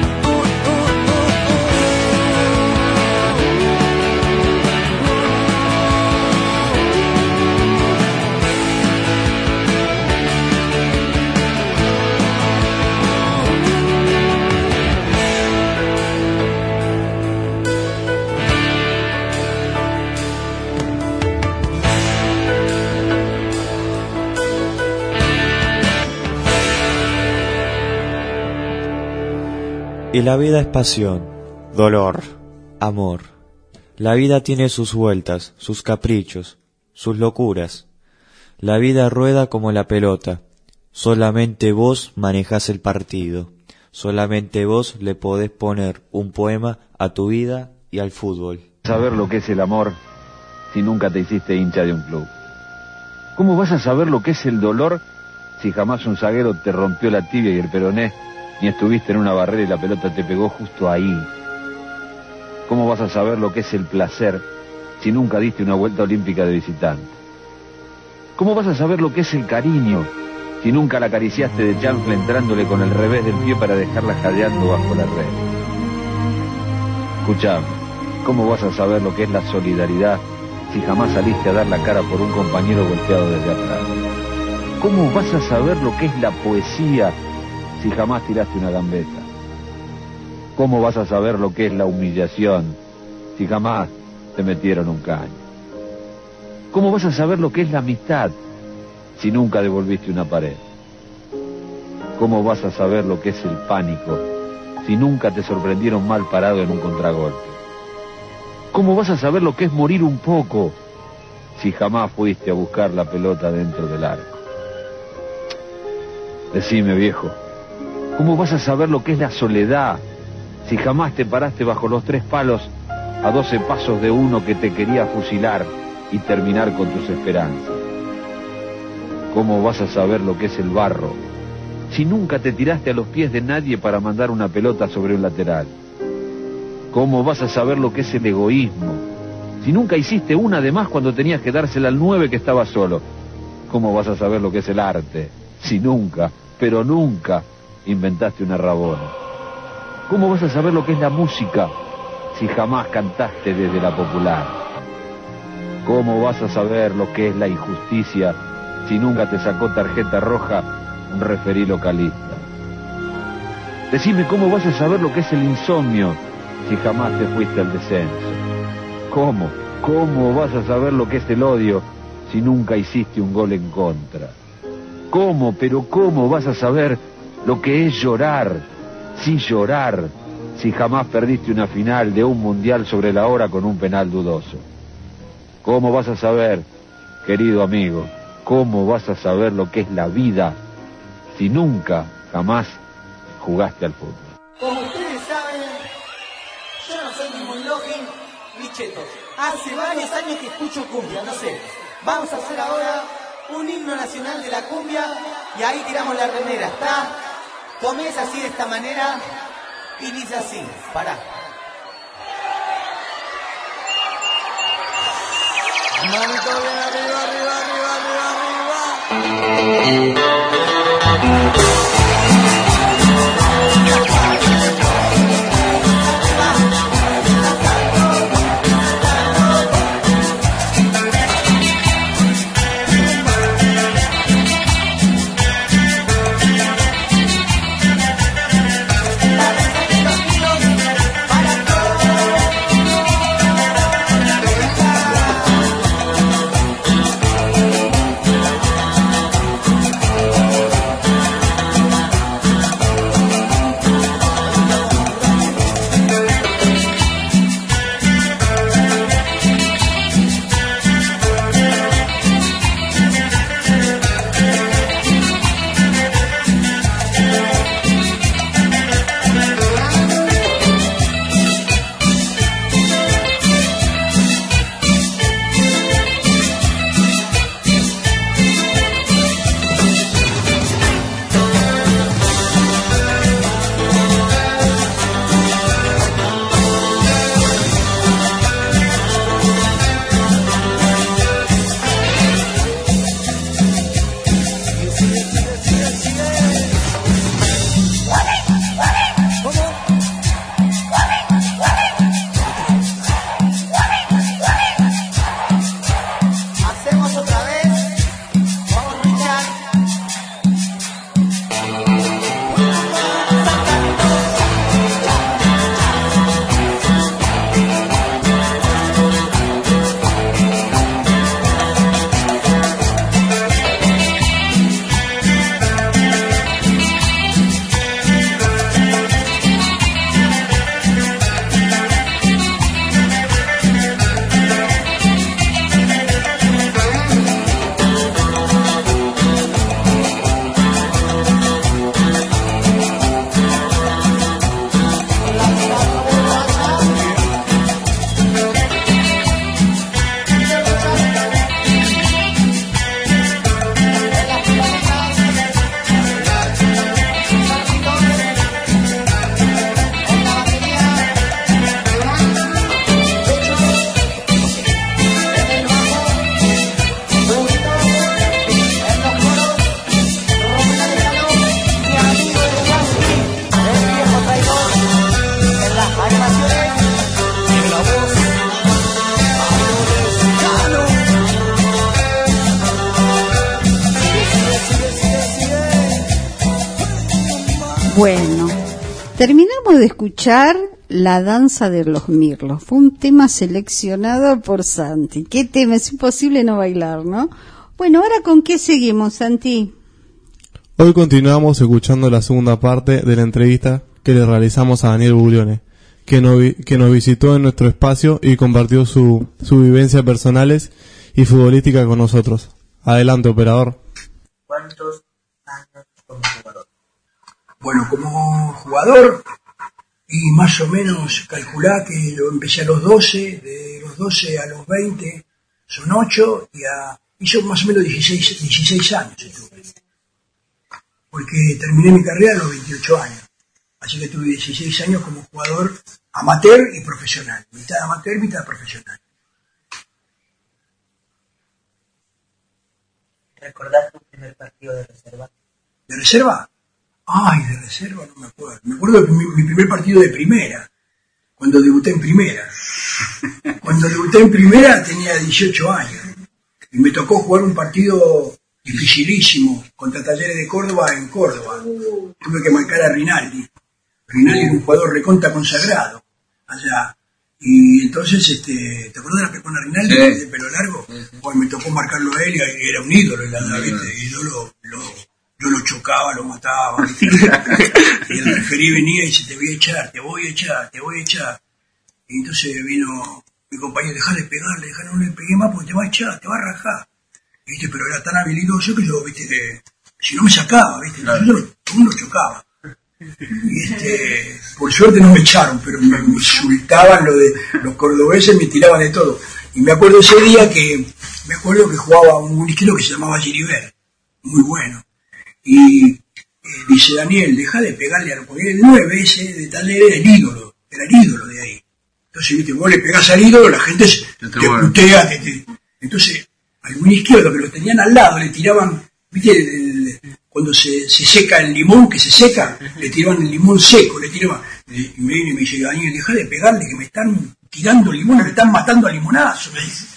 Y la vida es pasión, dolor, amor. La vida tiene sus vueltas, sus caprichos, sus locuras. La vida rueda como la pelota. Solamente vos manejás el partido. Solamente vos le podés poner un poema a tu vida y al fútbol. Saber lo que es el amor si nunca te hiciste hincha de un club. ¿Cómo vas a saber lo que es el dolor si jamás un zaguero te rompió la tibia y el peroné, ni estuviste en una barrera y la pelota te pegó justo ahí? ¿Cómo vas a saber lo que es el placer si nunca diste una vuelta olímpica de visitante? ¿Cómo vas a saber lo que es el cariño si nunca la acariciaste de chanfle entrándole con el revés del pie para dejarla jadeando bajo la red? Escuchame, ¿cómo vas a saber lo que es la solidaridad si jamás saliste a dar la cara por un compañero golpeado desde atrás? ¿Cómo vas a saber lo que es la poesía si jamás tiraste una gambeta? ¿Cómo vas a saber lo que es la humillación si jamás te metieron un caño? ¿Cómo vas a saber lo que es la amistad si nunca devolviste una pared? ¿Cómo vas a saber lo que es el pánico si nunca te sorprendieron mal parado en un contragolpe? ¿Cómo vas a saber lo que es morir un poco si jamás fuiste a buscar la pelota dentro del arco? Decime, viejo, ¿cómo vas a saber lo que es la soledad si jamás te paraste bajo los 3 palos a 12 pasos de uno que te quería fusilar y terminar con tus esperanzas? ¿Cómo vas a saber lo que es el barro si nunca te tiraste a los pies de nadie para mandar una pelota sobre un lateral? ¿Cómo vas a saber lo que es el egoísmo si nunca hiciste una de más cuando tenías que dársela al 9 que estaba solo? ¿Cómo vas a saber lo que es el arte si nunca, pero nunca, inventaste una rabona? ¿Cómo vas a saber lo que es la música si jamás cantaste desde la popular? ¿Cómo vas a saber lo que es la injusticia si nunca te sacó tarjeta roja un referí localista? Decime, ¿cómo vas a saber lo que es el insomnio si jamás te fuiste al descenso? ¿Cómo vas a saber lo que es el odio si nunca hiciste un gol en contra? ¿Cómo vas a saber lo que es llorar, si jamás perdiste una final de un mundial sobre la hora con un penal dudoso? ¿Cómo vas a saber, querido amigo, cómo vas a saber lo que es la vida si nunca, jamás jugaste al fútbol? Como ustedes saben, yo no soy ni Monlogin ni Cheto. Hace varios años que escucho cumbia, no sé. Vamos a hacer ahora un himno nacional de la cumbia y ahí tiramos la remera, ¿está? Comienza así de esta manera y dice así, pará. Manito bien arriba, arriba, arriba, arriba, arriba. Bueno, terminamos de escuchar La danza de los mirlos. Fue un tema seleccionado por Santi. ¿Qué tema? Es imposible no bailar, ¿no? Bueno, ¿ahora con qué seguimos, Santi? Hoy continuamos escuchando la segunda parte de la entrevista que le realizamos a Daniel Buglione, que nos visitó en nuestro espacio y compartió su vivencia personales y futbolística con nosotros. Adelante, operador. ¿Cuántos años como jugador? Bueno, como jugador, y más o menos calculá que lo empecé a los 12, de los 12 a los 20 son 8, y yo más o menos 16 años estuve. Porque terminé mi carrera a los 28 años. Así que tuve 16 años como jugador amateur y profesional. Mitad amateur, mitad profesional. ¿Recordás tu primer partido de reserva? ¿De reserva? Ay, de reserva no me acuerdo. Me acuerdo de mi primer partido de primera. cuando debuté en primera. Cuando debuté en primera tenía 18 años. Y me tocó jugar un partido dificilísimo contra Talleres de Córdoba en Córdoba. Tuve que marcar a Rinaldi. Rinaldi era un jugador recontra consagrado allá. Y entonces, ¿te acuerdas de la pepona Rinaldi de pelo largo? Bueno, me tocó marcarlo a él y era un ídolo en la edad, ¿viste? Y yo lo chocaba, lo mataba, ¿viste? Y el referí venía y dice, te voy a echar, te voy a echar, te voy a echar. Y entonces vino mi compañero, dejá de pegarle, no le pegué más porque te va a echar, te va a rajar. ¿Viste? Pero era tan habilidoso que yo, ¿viste? Que si no me sacaba, ¿viste? Yo lo chocaba. Y por suerte no me echaron, pero me insultaban los cordobeses, me tiraban de todo. Y me acuerdo ese día que jugaba un izquierdo que se llamaba Giribert, muy bueno. Y dice Daniel, deja de pegarle a lo, porque el 9 ese de Talleres era el ídolo de ahí. Entonces, ¿viste? Vos le pegás al ídolo, la gente te putea. Entonces, al buen izquierdo que lo tenían al lado, le tiraban, ¿viste? Cuando se seca el limón, que se seca, le tiraban el limón seco, le tiraban. Y me viene y me dice, Daniel, deja de pegarle, que me están tirando limones, me están matando a limonazo, me dice.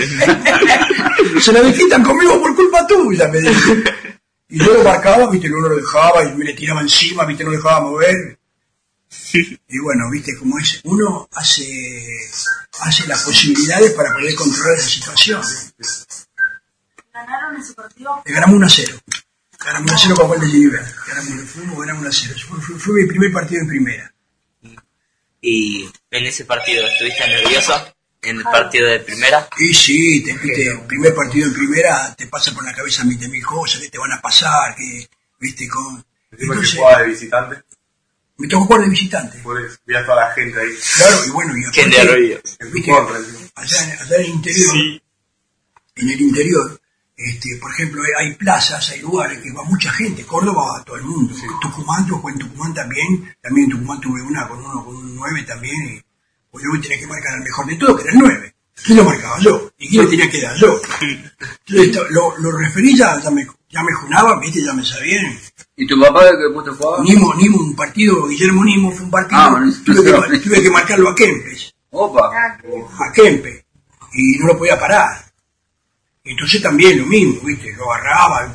Se la desquitan conmigo por culpa tuya, me dice. Y yo lo marcaba, ¿viste? No lo dejaba, y me le tiraba encima, ¿viste? No dejaba mover. Y bueno, ¿viste? Como es, uno hace las posibilidades para poder controlar esa situación. ¿Ganaron ese partido? Le ganamos 1-0. Ganamos 1-0 con gol de Gilbert. Ganamos 1-0. Fue mi primer partido en primera. ¿Y en ese partido estuviste nervioso? ¿En el partido de primera? Y sí, el primer partido en primera te pasa por la cabeza 20.000 cosas que te van a pasar, que, ¿viste? Entonces, jugaba de visitante? Me tocó jugar de visitante. Vi a toda la gente ahí. Claro, y bueno, y ¿quién le arrolló? Allá en el interior, sí. En el interior, por ejemplo, hay plazas, hay lugares que va mucha gente. Córdoba va todo el mundo. Sí. Tucumán, yo jugué en Tucumán también. También en Tucumán tuve una con un 9 también. Y pues yo tenía que marcar al mejor de todo, que era el 9. ¿Quién lo marcaba? Yo. ¿Y quién le tenía que dar? Yo. Entonces, lo referí, ya me junaba, ¿viste? Ya me sabían. ¿Y tu papá de qué puesto jugaba? Nimo, un partido, Guillermo Nimo fue un partido. Tuve que marcarlo a Kempes. Opa. A Kempes. Y no lo podía parar. Entonces también lo mismo, ¿viste? Lo agarraba,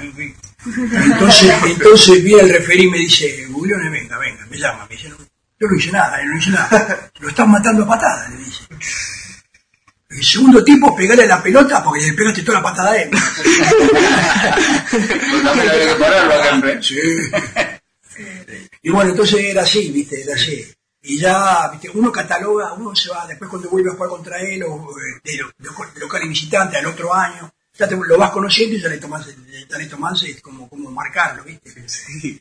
entonces viene el referí y me dice, Buglione, venga, me llama, me dice, yo no hice nada, lo están matando a patadas, le dice. El segundo tipo, pegale la pelota porque le pegaste toda la patada a él. También había que pararlo a Kempe. Sí. Y bueno, entonces era así, ¿viste? Era así. Y ya, ¿viste? Uno cataloga, uno se va, después cuando vuelve a jugar contra él, o de local y visitante al otro año, ya lo vas conociendo y ya le tomás como marcarlo, ¿viste? Sí.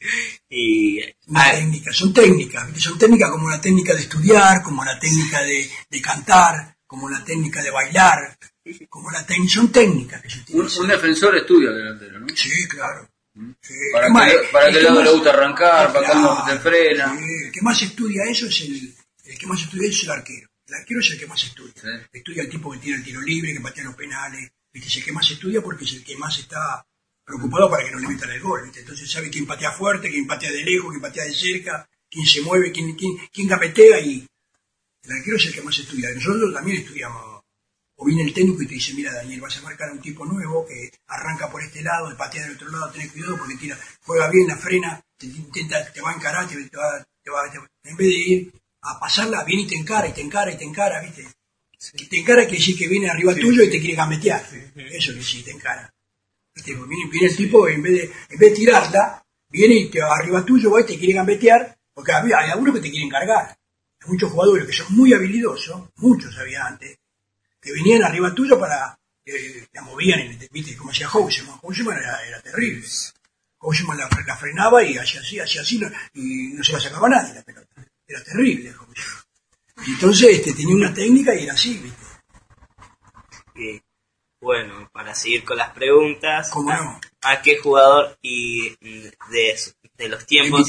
Son técnicas, ¿viste? Son técnicas como la técnica de estudiar, como la técnica de cantar, como la técnica de bailar, son técnicas que se utilizan. Un defensor estudia delantero, ¿no? Sí, claro. Sí. ¿Para qué lado le gusta arrancar? ¿Para cómo te frena? El que más estudia eso es el arquero. El arquero es el que más estudia. Sí. Estudia el tipo que tira el tiro libre, que patea los penales. ¿Viste? Es el que más estudia porque es el que más está preocupado para que no le metan el gol. ¿Viste? Entonces sabe quién patea fuerte, quién patea de lejos, quién patea de cerca, quién se mueve, quién gametea, y el arquero es el que más estudia. Nosotros también estudiamos. O viene el técnico y te dice, mira Daniel, vas a marcar a un tipo nuevo que arranca por este lado, el patea del otro lado, tenés cuidado porque juega bien, la frena, te va a encarar, en vez de ir a pasarla, viene y te encara, ¿viste? Sí. Te encara quiere decir que viene arriba tuyo y te quiere gametear. Sí. Eso que sí, te encara. ¿Viste? Viene el tipo, en vez de tirarla, viene y te va arriba tuyo, va y te quiere gambetear, porque hay algunos que te quieren cargar. Hay muchos jugadores que son muy habilidosos, muchos había antes, que venían arriba tuyo para la movían, ¿viste? Como hacía Houseman era terrible. Houseman la frenaba y hacía así, y no se la sacaba nadie la pelota. Era terrible Houseman. Entonces tenía una técnica y era así, ¿viste? Bueno, para seguir con las preguntas, ¿cómo no? ¿A qué jugador y de los tiempos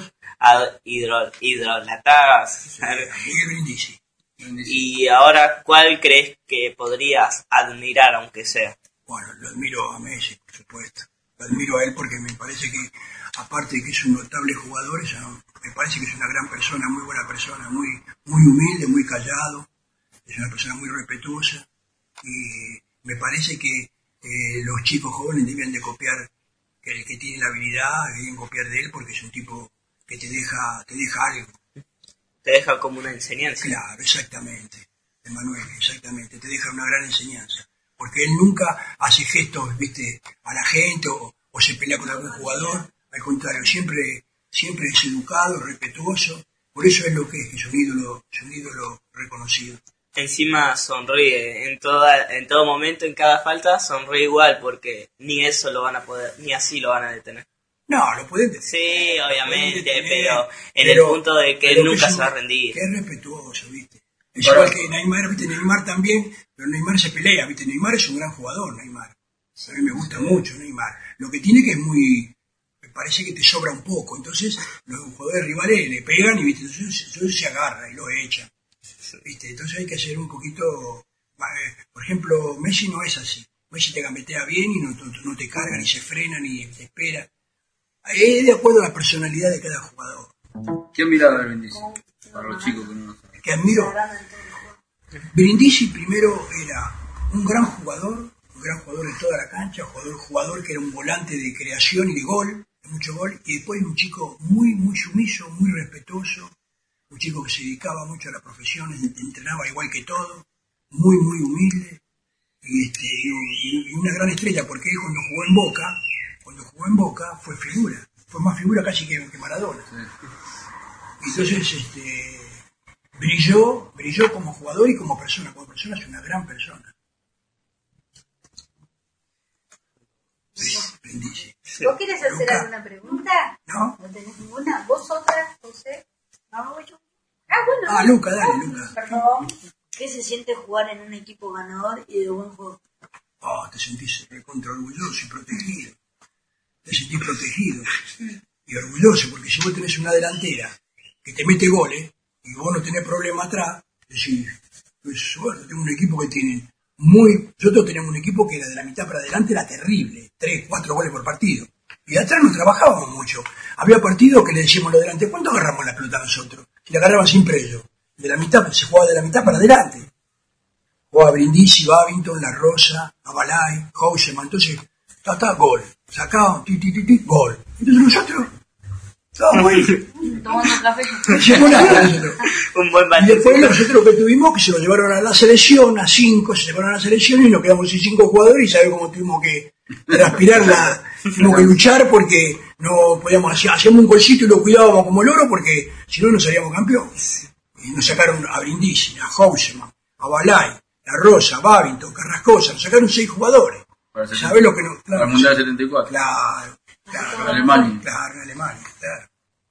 hidrolatadas? Miguel Brindisi. Y ahora, ¿cuál crees que podrías admirar, aunque sea? Bueno, lo admiro a Messi, por supuesto. Lo admiro a él porque me parece que aparte de que es un notable jugador, me parece que es una gran persona, muy buena persona, muy humilde, muy callado, es una persona muy respetuosa, y me parece que los chicos jóvenes deben de copiar, que el que tiene la habilidad deben copiar de él, porque es un tipo que te deja algo. Te deja como una enseñanza. Claro, exactamente, Emanuel, exactamente, te deja una gran enseñanza, porque él nunca hace gestos, viste, a la gente o se pelea con algún jugador, al contrario, siempre es educado, respetuoso, por eso es lo que es un ídolo reconocido. Encima sonríe en todo momento, en cada falta sonríe igual, porque ni eso lo van a poder, ni así lo van a detener. No, lo pueden detener. Sí, obviamente, pero el punto de que él nunca se va a rendir. Que es respetuoso, viste. Es igual que Neymar, viste, Neymar también, pero Neymar se pelea, viste, Neymar es un gran jugador, Neymar. A mí me gusta mucho Neymar. Lo que tiene que es me parece que te sobra un poco, entonces los jugadores rivales le pegan y viste, entonces se agarra y lo echa. ¿Viste? Entonces hay que hacer un poquito, por ejemplo, Messi no es así. Messi te gambetea bien y no te carga, ni se frena, ni te espera. Es de acuerdo a la personalidad de cada jugador. ¿Qué mirada de Brindisi? Para los chicos que no lo saben. Que admiro. Brindisi primero era un gran jugador en toda la cancha, jugador que era un volante de creación y de gol, de mucho gol, y después un chico muy sumiso, muy respetuoso, un chico que se dedicaba mucho a la profesión, entrenaba igual que todo, muy humilde, y una gran estrella, porque él cuando jugó en Boca fue más figura casi que Maradona. Sí. Entonces brilló como jugador y como persona es una gran persona. Brindisi. ¿Vos quieres hacer alguna pregunta? No. ¿No tenés ninguna? ¿Vos otra, José? No, yo. Luca, dale, Luca. Perdón. ¿Qué se siente jugar en un equipo ganador y de buen juego? Te sentís recontra orgulloso y protegido. Te sentís protegido y orgulloso, porque si vos tenés una delantera que te mete goles y vos no tenés problema atrás, decís, pues bueno, tengo un equipo que tiene nosotros teníamos un equipo que era de la mitad para adelante, era terrible, 3, 4 goles por partido. Y de atrás no trabajábamos mucho. Había partidos que le decíamos lo delante, ¿cuánto agarramos la pelota nosotros? Y la agarraban siempre ellos. De la mitad, se jugaba de la mitad para adelante. Jugaba Brindisi, Babington, La Rosa, Abalay, Houseman, entonces, gol. Sacaban, gol. Entonces nosotros, estábamos ahí. Tomando café. Un buen y después nosotros que tuvimos, que se lo llevaron a la selección, a 5, se llevaron a la selección y nos quedamos sin 5 jugadores y sabemos cómo tuvimos que respirar, tuvimos que luchar porque no podíamos hacíamos un golcito y lo cuidábamos como loro porque si no nos salíamos campeones. Y nos sacaron a Brindisi, a Houseman, a Balay, a Rosa, Babington, Carrascosa, nos sacaron 6 jugadores. ¿Sabés lo que nos? Para el Mundial 74. Claro. Alemania. Claro, en Alemania, claro.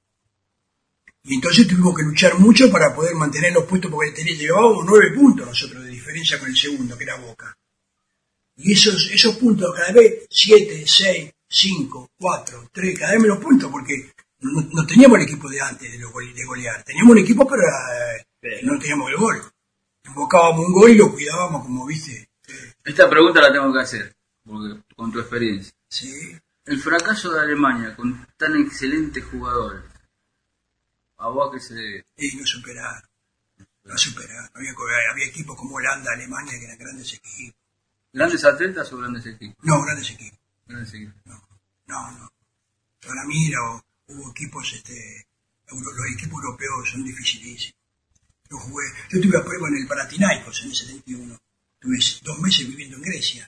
Y entonces tuvimos que luchar mucho para poder mantener los puestos, porque llevábamos 9 puntos nosotros de diferencia con el segundo, que era Boca. Y esos puntos cada vez 7, 6, 5, 4, 3, cada vez menos puntos, porque no teníamos el equipo de antes de golear. Teníamos un equipo, pero no teníamos el gol. Invocábamos un gol y lo cuidábamos como, viste. Esta pregunta la tengo que hacer, porque con tu experiencia. Sí. El fracaso de Alemania con tan excelente jugador, ¿a vos qué se debe? Y no superaron. Había equipos como Holanda, Alemania, que eran grandes equipos. ¿Grandes atletas o grandes equipos? No, grandes equipos. Grandes equipos. No. Para mí hubo equipos, los equipos europeos son dificilísimos. Yo tuve a prueba en el Panathinaikos en el 71. Tuve 2 meses viviendo en Grecia.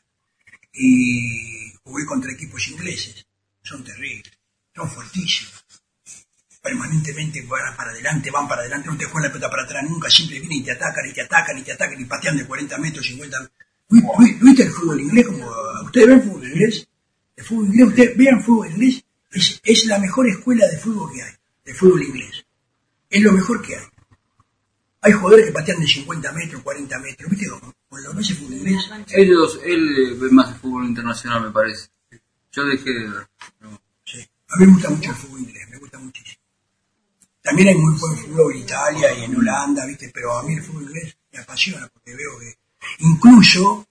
Y jugué contra equipos ingleses. Son terribles. Son fuertísimos. Permanentemente van para adelante, no te juegan la pelota para atrás nunca, siempre vienen y te atacan, y patean de 40 metros, 50. ¿Viste el fútbol inglés? ¿Ustedes ven fútbol inglés? El fútbol inglés, ustedes vean fútbol inglés, es la mejor escuela de fútbol que hay, de fútbol inglés. Es lo mejor que hay. Hay jugadores que patean de 50 metros, 40 metros, ¿viste? Cuando ves el fútbol inglés. Él ve más el fútbol internacional, me parece. Yo dejé de ver. Sí. A mí me gusta mucho el fútbol inglés, me gusta muchísimo. También hay muy buen fútbol en Italia y en Holanda, ¿viste? Pero a mí el fútbol inglés me apasiona porque veo que incluso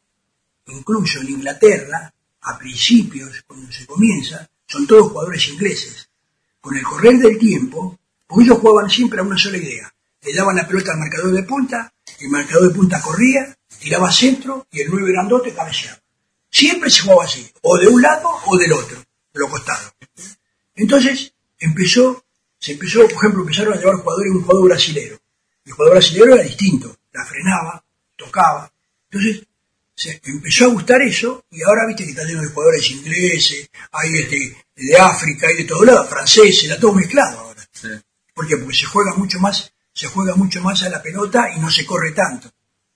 en Inglaterra, a principios, cuando se comienza, son todos jugadores ingleses. con el correr del tiempo, porque ellos jugaban siempre a una sola idea. Le daban la pelota al marcador de punta, el marcador de punta corría, tiraba centro y el 9 grandote cabeceaba. Siempre se jugaba así, o de un lado o del otro, de los costados. Entonces se empezó, por ejemplo, empezaron a llevar jugadores, un jugador brasilero. El jugador brasilero era distinto, la frenaba, tocaba. Entonces se empezó a gustar eso y ahora viste que está lleno de jugadores ingleses, hay de África, hay de todo lado, franceses, está todo mezclado ahora. Sí. ¿Por qué? Porque se juega mucho más a la pelota y no se corre tanto.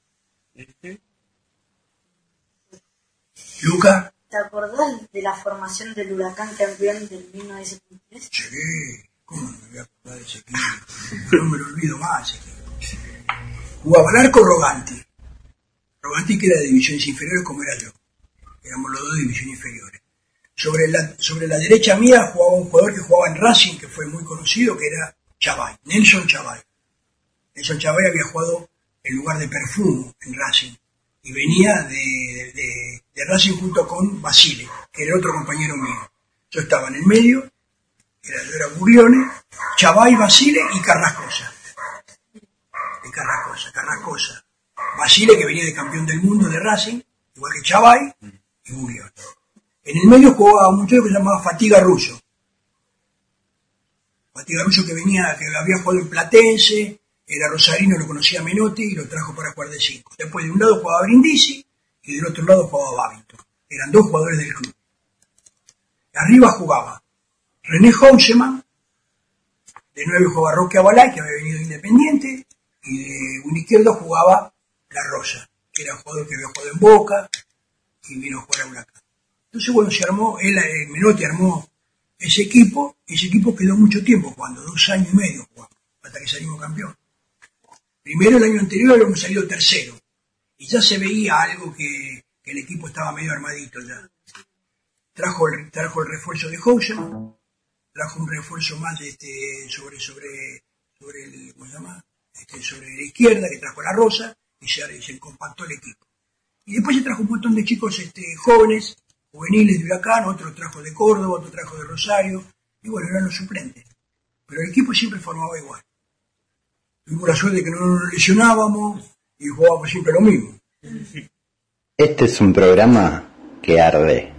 Luca. ¿Te acordás de la formación del Huracán campeón del 1973? Sí, ¿cómo no me voy a acordar de ese equipo? No me lo olvido más. Jugaba al arco Roganti. Roganti, que era de divisiones inferiores como era yo. Éramos los dos de divisiones inferiores. Sobre la derecha mía jugaba un jugador que jugaba en Racing, que fue muy conocido, que era Chavay, Nelson Chavay. Nelson Chavay había jugado en lugar de Perfumo en Racing. Y venía de Racing junto con Basile, que era otro compañero mío. Yo estaba en el medio, yo era Burione, Chavay, Basile y Carrascosa. Carrascosa. Basile, que venía de campeón del mundo de Racing, igual que Chavay y Burione. En el medio jugaba un muchacho que se llamaba Fatiga Russo. Fatiga Russo que había jugado en Platense, era rosarino, lo conocía Menotti y lo trajo para jugar de 5. Después de un lado jugaba Brindisi y del otro lado jugaba Babington. Eran dos jugadores del club. Arriba jugaba René Houseman, de 9 jugaba Roque Abalay, que había venido de Independiente, y de un izquierdo jugaba La Rosa, que era un jugador que había jugado en Boca y vino a jugar a Huracán. Entonces, bueno, Menotti armó ese equipo quedó mucho tiempo jugando, 2 años y medio jugando, hasta que salimos campeón. Primero, el año anterior habíamos salido tercero, y ya se veía algo que el equipo estaba medio armadito ya. Trajo el refuerzo de Houseman, trajo un refuerzo más sobre la izquierda, que trajo La Rosa, y se compactó el equipo. Y después se trajo un montón de chicos jóvenes, juveniles de Huracán, otro trajo de Córdoba, otro trajo de Rosario, y bueno, eran los suplentes. Pero el equipo siempre formaba igual. Tuvimos la suerte de que no nos lesionábamos y jugábamos siempre lo mismo. Este es un programa que arde.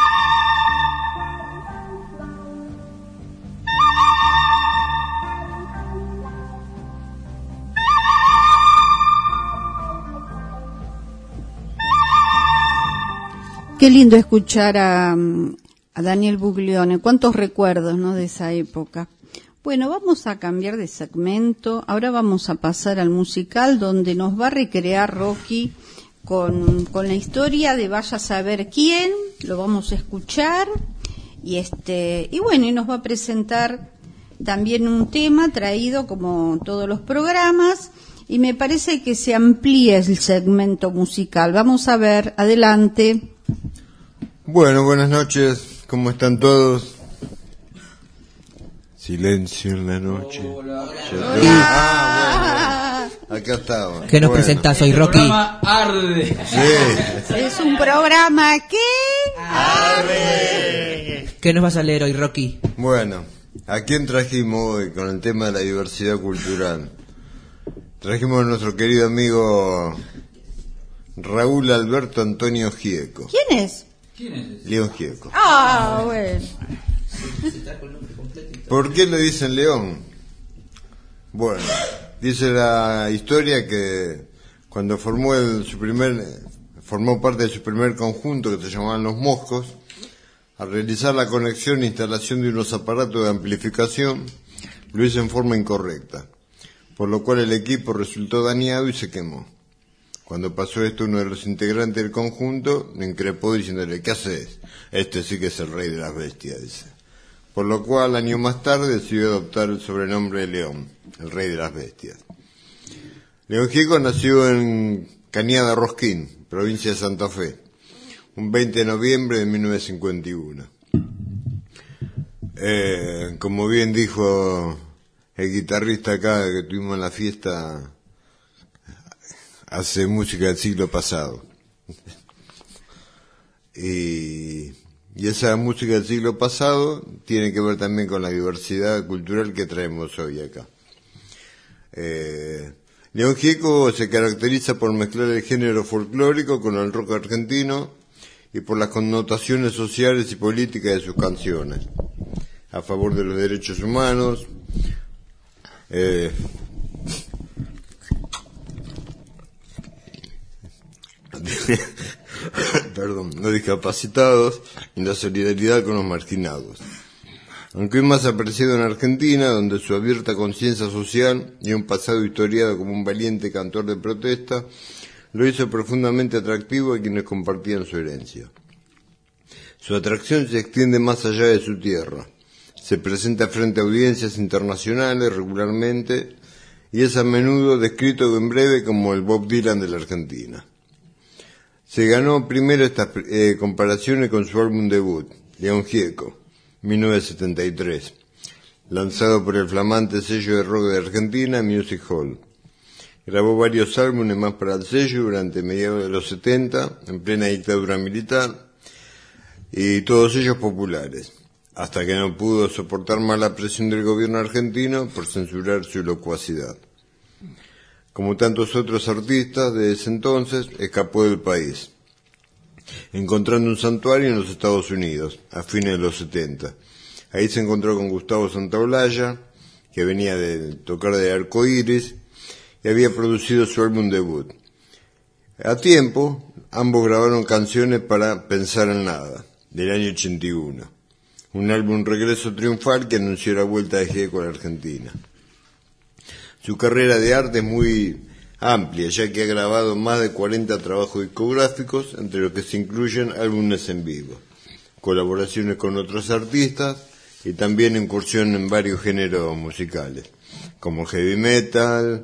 Qué lindo escuchar a Daniel Buglione. Cuántos recuerdos, ¿no?, de esa época. Bueno, vamos a cambiar de segmento. Ahora vamos a pasar al musical, donde nos va a recrear Rocky con la historia de Vaya a saber quién. Lo vamos a escuchar y bueno, y nos va a presentar también un tema traído como todos los programas. Y me parece que se amplía el segmento musical. Vamos a ver, adelante. Bueno, buenas noches, ¿cómo están todos? Silencio en la noche. Hola. Bueno, acá estaba. ¿Qué nos presentás hoy, Rocky? Programa arde. Sí. Es un programa que arde. ¿Qué nos vas a leer hoy, Rocky? Bueno, ¿a quién trajimos hoy con el tema de la diversidad cultural? Trajimos a nuestro querido amigo Raúl Alberto Antonio Gieco. ¿Quién es? León Gieco. Ah, bueno. ¿Por qué le dicen León? Bueno, dice la historia que cuando formó parte de su primer conjunto, que se llamaban Los Moscos, al realizar la conexión e instalación de unos aparatos de amplificación, lo hizo en forma incorrecta, por lo cual el equipo resultó dañado y se quemó. Cuando pasó esto, uno de los integrantes del conjunto le increpó diciéndole: ¿qué haces? Este sí que es el rey de las bestias, dice. Por lo cual, años más tarde, decidió adoptar el sobrenombre de León, el rey de las bestias. León Gieco nació en Cañada Rosquín, provincia de Santa Fe, un 20 de noviembre de 1951. Como bien dijo el guitarrista acá que tuvimos en la fiesta, hace música del siglo pasado. Y Y esa música del siglo pasado tiene que ver también con la diversidad cultural que traemos hoy acá. León Gieco se caracteriza por mezclar el género folclórico con el rock argentino y por las connotaciones sociales y políticas de sus canciones, a favor de los derechos humanos, los discapacitados y la solidaridad con los marginados. Aunque es más apreciado en Argentina, donde su abierta conciencia social y un pasado historiado como un valiente cantor de protesta lo hizo profundamente atractivo a quienes compartían su herencia. Su atracción se extiende más allá de su tierra. Se presenta frente a audiencias internacionales regularmente y es a menudo descrito en breve como el Bob Dylan de la Argentina. Se ganó primero estas comparaciones con su álbum debut, León Gieco, 1973, lanzado por el flamante sello de rock de Argentina, Music Hall. Grabó varios álbumes más para el sello durante mediados de los 70, en plena dictadura militar, y todos ellos populares, hasta que no pudo soportar más la presión del gobierno argentino por censurar su locuacidad. Como tantos otros artistas de ese entonces, escapó del país, encontrando un santuario en los Estados Unidos, a fines de los 70. Ahí se encontró con Gustavo Santaolalla, que venía de tocar de Arcoíris, y había producido su álbum debut. A tiempo, ambos grabaron canciones para Pensar en Nada, del año 81, un álbum regreso triunfal que anunció la vuelta de Gieco a la Argentina. Su carrera de arte es muy amplia, ya que ha grabado más de 40 trabajos discográficos, entre los que se incluyen álbumes en vivo, colaboraciones con otros artistas y también incursión en varios géneros musicales, como heavy metal,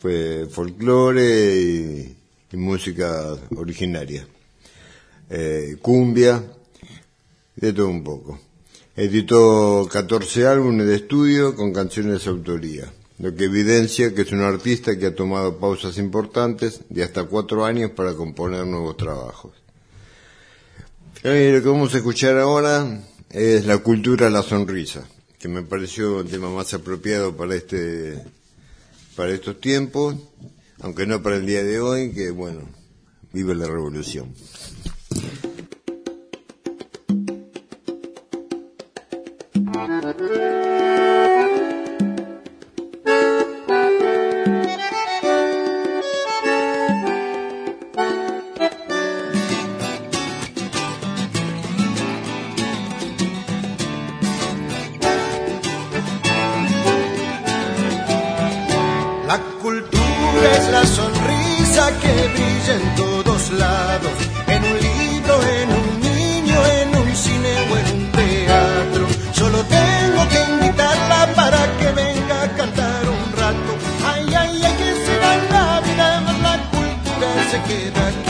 folclore y música originaria, cumbia, de todo un poco. Editó 14 álbumes de estudio con canciones de su autoría, lo que evidencia que es un artista que ha tomado pausas importantes de hasta 4 años para componer nuevos trabajos. Lo que vamos a escuchar ahora es La cultura, la sonrisa, que me pareció el tema más apropiado para estos tiempos, aunque no para el día de hoy, que bueno, vive la revolución. La cultura es la sonrisa que brilla en todos lados, en un libro, en un niño, en un cine o en un teatro. Solo tengo que invitarla para que venga a cantar un rato. Ay, ay, ay, que se va la vida, más la cultura se queda aquí.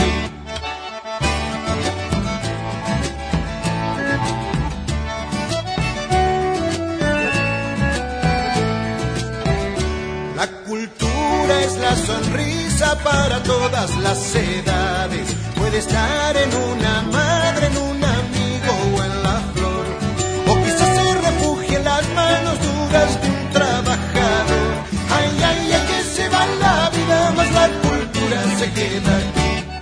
La cultura es la sonrisa para todas las edades. Puede estar en una madre, en un amigo o en la flor. O quizás se refugie en las manos duras de un trabajador. Ay, ay, ay, que se va la vida, más la cultura se queda aquí.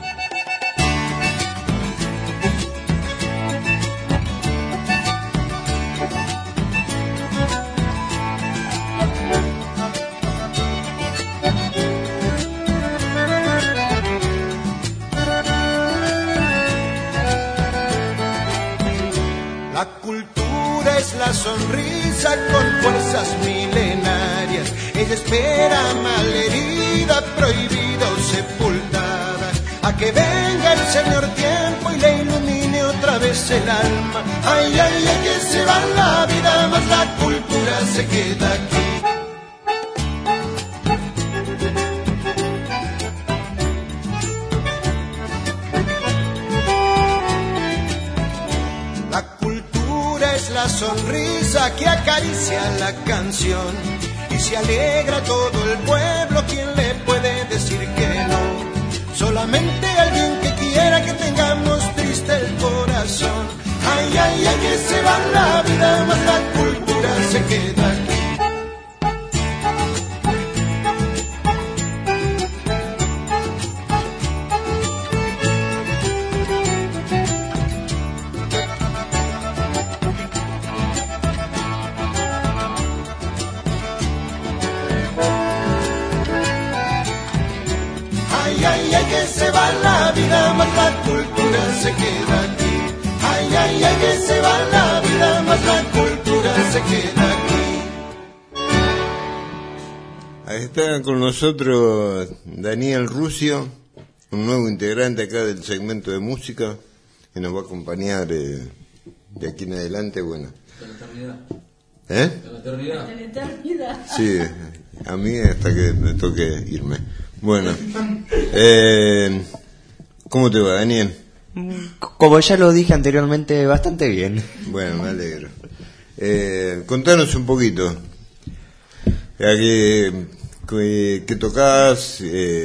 La cultura es la sonrisa con fuerzas milenarias. Ella espera malherida, prohibida o sepultada, a que venga el Señor tiempo y le ilumine otra vez el alma. Ay, ay, ay, que se va la vida, más la cultura se queda aquí. La sonrisa que acaricia la canción y se alegra todo el pueblo. ¿Quién le puede decir que no? Solamente alguien que quiera que tengamos triste el corazón. Ay, ay, que se va la vida, más la cultura se queda aquí. Ay, ay, ay, que se va la vida, más la cultura se queda aquí. Ahí está con nosotros Daniel Rusio, un nuevo integrante acá del segmento de música, que nos va a acompañar de aquí en adelante, bueno. Hasta la eternidad. ¿Eh? Hasta la eternidad. Hasta la eternidad. Sí, a mí hasta que me toque irme. Bueno, ¿cómo te va, Daniel? Como ya lo dije anteriormente, bastante bien. Bueno, me alegro. Contanos un poquito. ¿Qué tocás?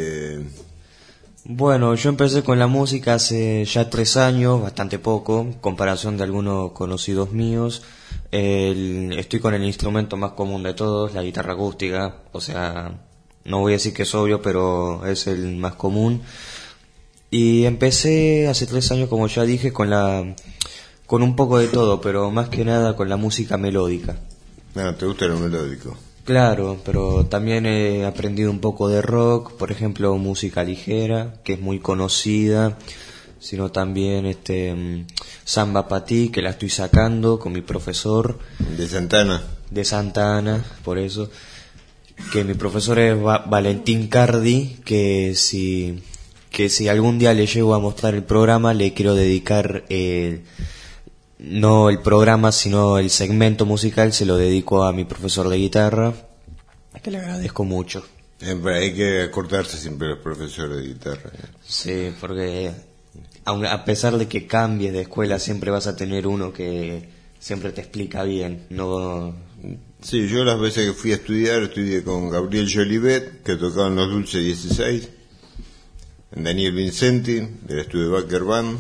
Bueno, yo empecé con la música hace ya 3 años, bastante poco, en comparación de algunos conocidos míos. Estoy con el instrumento más común de todos, la guitarra acústica. O sea, no voy a decir que es obvio, pero es el más común. Y empecé hace 3 años, como ya dije, con un poco de todo, pero más que nada con la música melódica. Ah, ¿te gusta lo melódico? Claro, pero también he aprendido un poco de rock, por ejemplo, música ligera, que es muy conocida, sino también Samba Patí, que la estoy sacando con mi profesor. ¿De Santana? De Santana, por eso. Que mi profesor es Valentín Cardi, que si algún día le llego a mostrar el programa, le quiero dedicar no el programa, sino el segmento musical, se lo dedico a mi profesor de guitarra, que le agradezco mucho. Hay que acordarse siempre los profesores de guitarra. Sí, porque a pesar de que cambies de escuela, siempre vas a tener uno que siempre te explica bien. No. Sí, yo las veces que fui a estudiar, estudié con Gabriel Jolivet, que tocaba en Los Dulces 16, Daniel Vincenti, del estudio Baker Band,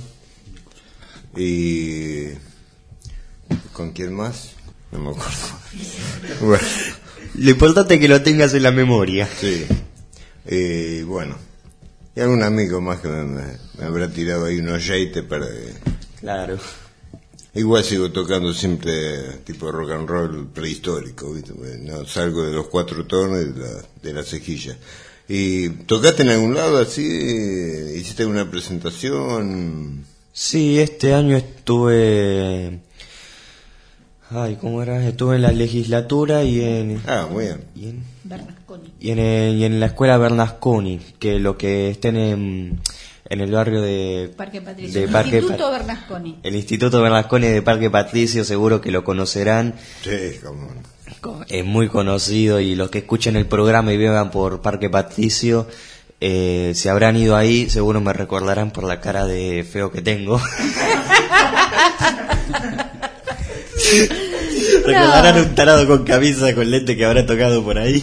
y ¿con quién más? No me acuerdo. Bueno. Lo importante es que lo tengas en la memoria. Sí. Bueno. Y algún amigo más que me habrá tirado ahí unos jeites para que... Claro. Igual sigo tocando siempre tipo rock and roll prehistórico, ¿viste? No salgo de los 4 tonos de la cejilla. ¿Y tocaste en algún lado así? ¿Hiciste alguna presentación? Sí, este año estuve... ¿cómo era? Estuve en la legislatura y en... muy bien. Bernasconi. Y en la escuela Bernasconi, que lo que estén en el barrio de Parque Patricio. Instituto Bernasconi. El Instituto Bernasconi de Parque Patricio, seguro que lo conocerán. Sí, cómo. Es muy conocido, y los que escuchen el programa y vivan por Parque Patricio, si habrán ido ahí, seguro me recordarán por la cara de feo que tengo. Recordarán un tarado con camisa, con lente, que habrá tocado por ahí.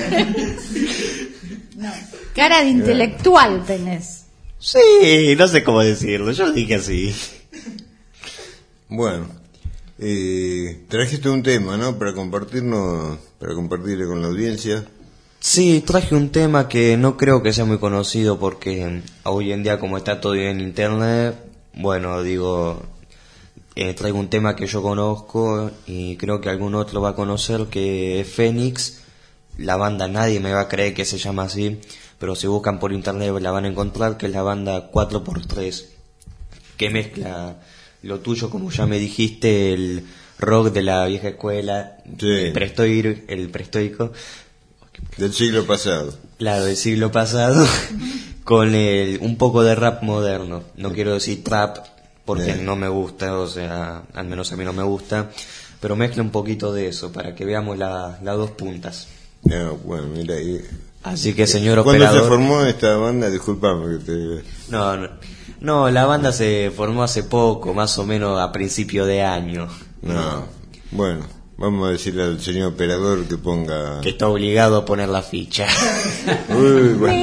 No. Cara de intelectual tenés. Sí, no sé cómo decirlo, yo lo dije así. Bueno, trajiste un tema, ¿no? Para compartirlo con la audiencia. Sí, traje un tema que no creo que sea muy conocido, porque hoy en día, como está todo en internet, bueno, digo, traigo un tema que yo conozco y creo que algún otro va a conocer, que es Fénix. La banda nadie me va a creer que se llama así, pero si buscan por internet la van a encontrar, que es la banda 4x3, que mezcla lo tuyo, como ya me dijiste, el rock de la vieja escuela, sí, el prehistórico del siglo pasado. Claro, del siglo pasado, con un poco de rap moderno. No quiero decir trap, porque no me gusta, o sea, al menos a mí no me gusta, pero mezcla un poquito de eso, para que veamos las dos puntas. Bueno, mira ahí. Así que, señor ¿Cuándo operador... se formó esta banda? Disculpame que te... No, la banda se formó hace poco, más o menos a principio de año. No, bueno, vamos a decirle al señor operador que ponga... Que está obligado a poner la ficha. Uy, bueno.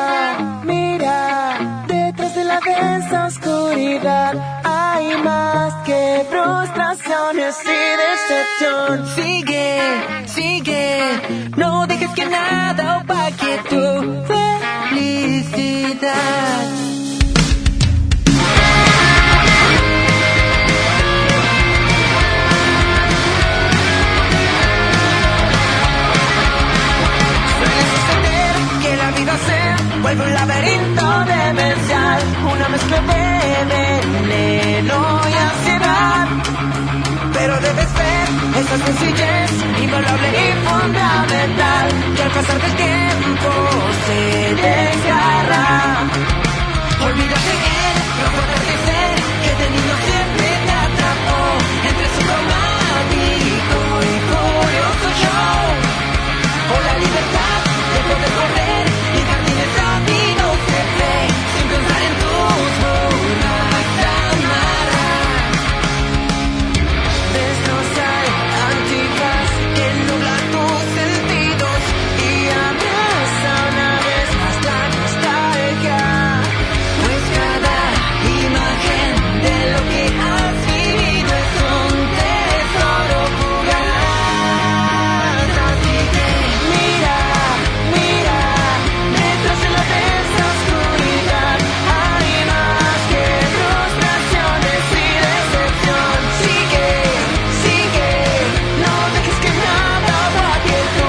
Mira, detrás de la densa oscuridad hay más que frustraciones y decepción. Sigue, no dejes que nada opaque tu felicidad. Suele suceder que la vida se vuelve un laberinto demencial, una mezcla de veneno y ansiedad. Pero debes ver esa sencillez invaluable y fundamental, que al pasar del tiempo se desgarra. Olvídate él, no podrás ser que de niño siempre te atrapó entre su romántico y curioso show. O la libertad de poder correr y jardines rápidos de fe, sin pensar en tus burlas amarras. Destroza el antifaz que nubla tus sentidos y abraza una vez más la nostalgia. Pues cada imagen de lo que has vivido es un tesoro fugaz. Así que mira, mira, detrás de la densa oscuridad hay más que frustraciones y decepción. Sigue, sigue, no dejes que nada apague tu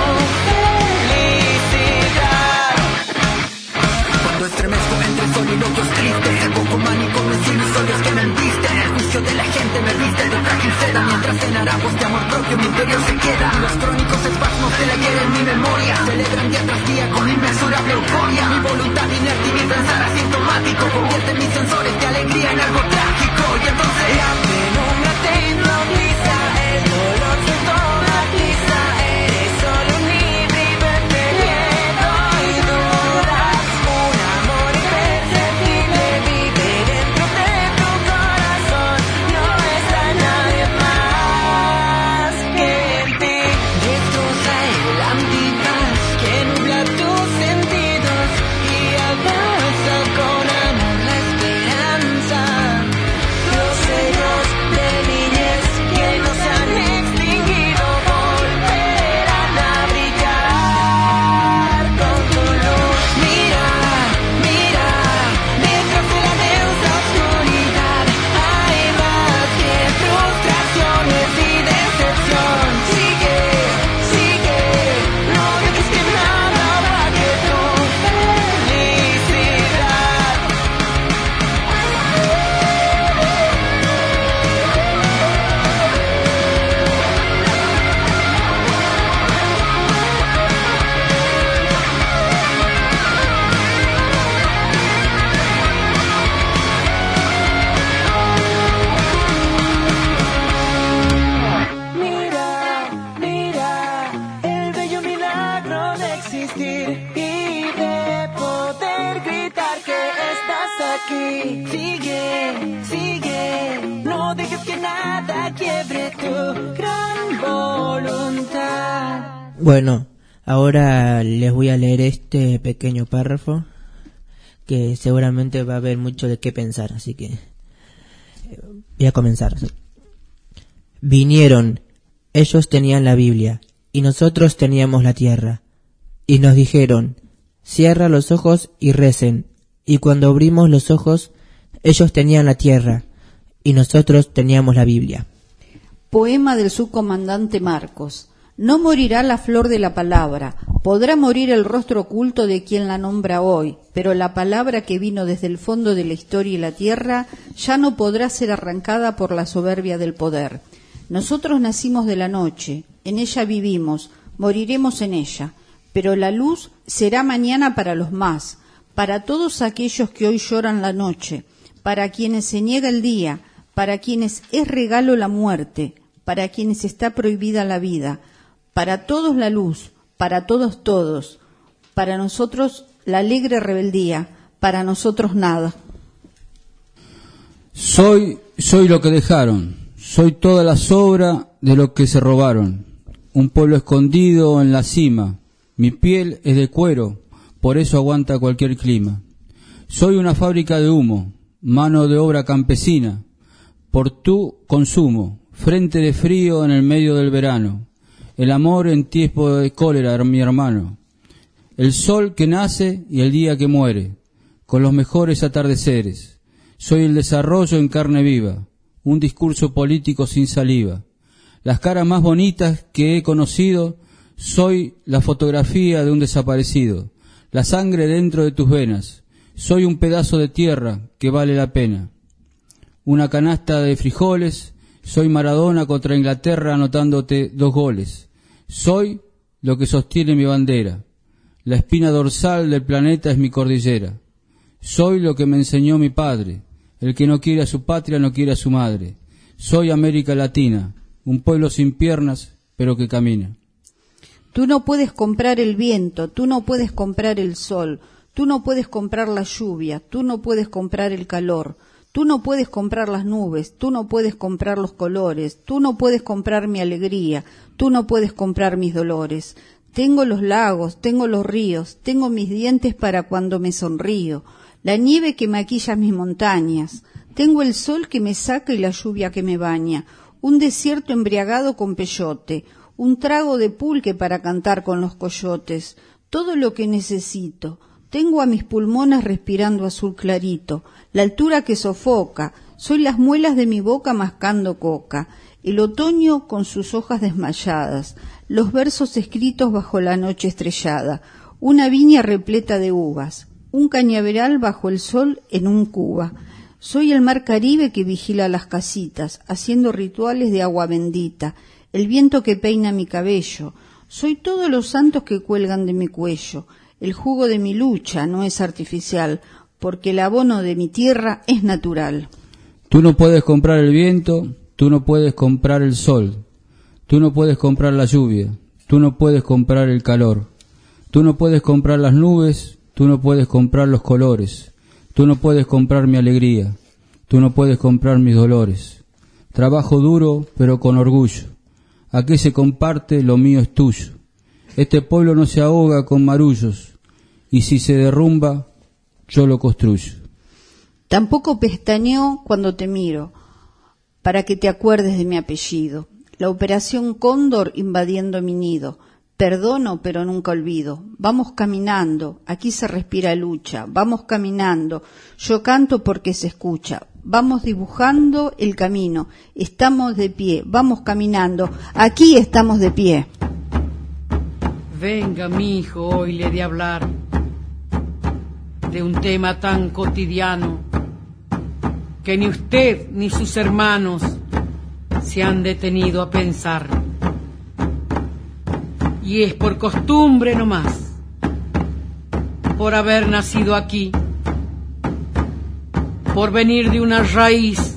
felicidad. Cuando estremezco entre soliloquios tristes, el poco manicomios y ilusorios que me embisten, el juicio de la gente me viste de frágil seda, mientras en harapos de amor propio mi interior se queda. Los crónicos espasmos de la ayer en mi memoria celebran día tras día con inmensurable euforia. Mi voluntad inerte y mi pensar asintomático convierte mis sensores de alegría en algo trágico. Y entonces la penumbra te hipnotiza, el dolor se tomatiza, eres solo un híbrido entre miedo y dudas. Un amor imperceptible vive dentro de tu corazón, no está nadie más que en ti. Destroza el antifaz que nubla tus sentidos y abraza con amor la esperanza. Los sellos de niñez que no se han extinguido volverán a brillar con tu luz. Mira, mira, detrás de la densa oscuridad hay más que frustraciones y decepción. Sigue, sigue, no dejes que nada apague tu felicidad. Mira, mira, el bello milagro de existir y de poder gritar que estás aquí. Sigue, sigue, no dejes que nada quiebre tu gran voluntad. Bueno, ahora les voy a leer este pequeño párrafo que seguramente va a haber mucho de qué pensar, así que voy a comenzar. Vinieron, ellos tenían la Biblia y nosotros teníamos la tierra, y nos dijeron, cierra los ojos y recen, y cuando abrimos los ojos, ellos tenían la tierra y nosotros teníamos la Biblia. Poema del subcomandante Marcos. No morirá la flor de la palabra, podrá morir el rostro oculto de quien la nombra hoy, pero la palabra que vino desde el fondo de la historia y la tierra ya no podrá ser arrancada por la soberbia del poder. Nosotros nacimos de la noche, en ella vivimos, moriremos en ella, pero la luz será mañana para los más, para todos aquellos que hoy lloran la noche, para quienes se niega el día, para quienes es regalo la muerte, para quienes está prohibida la vida, para todos la luz, para todos, para nosotros la alegre rebeldía, para nosotros nada. Soy lo que dejaron, soy toda la sobra de lo que se robaron, un pueblo escondido en la cima, mi piel es de cuero, por eso aguanta cualquier clima. Soy una fábrica de humo, mano de obra campesina, por tu consumo, frente de frío en el medio del verano, el amor en tiempo de cólera, mi hermano, el sol que nace y el día que muere, con los mejores atardeceres. Soy el desarrollo en carne viva, un discurso político sin saliva. Las caras más bonitas que he conocido, soy la fotografía de un desaparecido. la sangre dentro de tus venas. Soy un pedazo de tierra que vale la pena. Una canasta de frijoles, soy Maradona contra Inglaterra anotándote 2 goles. Soy lo que sostiene mi bandera. La espina dorsal del planeta es mi cordillera. Soy lo que me enseñó mi padre. El que no quiere a su patria no quiere a su madre. Soy América Latina, un pueblo sin piernas, pero que camina. Tú no puedes comprar el viento, tú no puedes comprar el sol, tú no puedes comprar la lluvia, tú no puedes comprar el calor, tú no puedes comprar las nubes, tú no puedes comprar los colores, tú no puedes comprar mi alegría, tú no puedes comprar mis dolores. Tengo los lagos, tengo los ríos, tengo mis dientes para cuando me sonrío, la nieve que maquilla mis montañas, tengo el sol que me saca y la lluvia que me baña, un desierto embriagado con peyote, un trago de pulque para cantar con los coyotes, todo lo que necesito. Tengo a mis pulmones respirando azul clarito, la altura que sofoca, soy las muelas de mi boca mascando coca, el otoño con sus hojas desmayadas, los versos escritos bajo la noche estrellada, una viña repleta de uvas, un cañaveral bajo el sol en un cuba. Soy el mar Caribe que vigila las casitas, haciendo rituales de agua bendita, el viento que peina mi cabello, soy todos los santos que cuelgan de mi cuello, el jugo de mi lucha no es artificial, porque el abono de mi tierra es natural. Tú no puedes comprar el viento, tú no puedes comprar el sol, tú no puedes comprar la lluvia, tú no puedes comprar el calor, tú no puedes comprar las nubes, tú no puedes comprar los colores, tú no puedes comprar mi alegría, tú no puedes comprar mis dolores. Trabajo duro, pero con orgullo. Aquí se comparte, lo mío es tuyo. Este pueblo no se ahoga con marullos, y si se derrumba, yo lo construyo. Tampoco pestañeo cuando te miro, para que te acuerdes de mi apellido. La operación Cóndor invadiendo mi nido. Perdono, pero nunca olvido. Vamos caminando, aquí se respira lucha. Vamos caminando, yo canto porque se escucha. Vamos dibujando el camino, estamos de pie, vamos caminando, aquí estamos de pie. Venga, mi hijo, hoy le he de hablar de un tema tan cotidiano que ni usted ni sus hermanos se han detenido a pensar. Y es por costumbre nomás, por haber nacido aquí, por venir de una raíz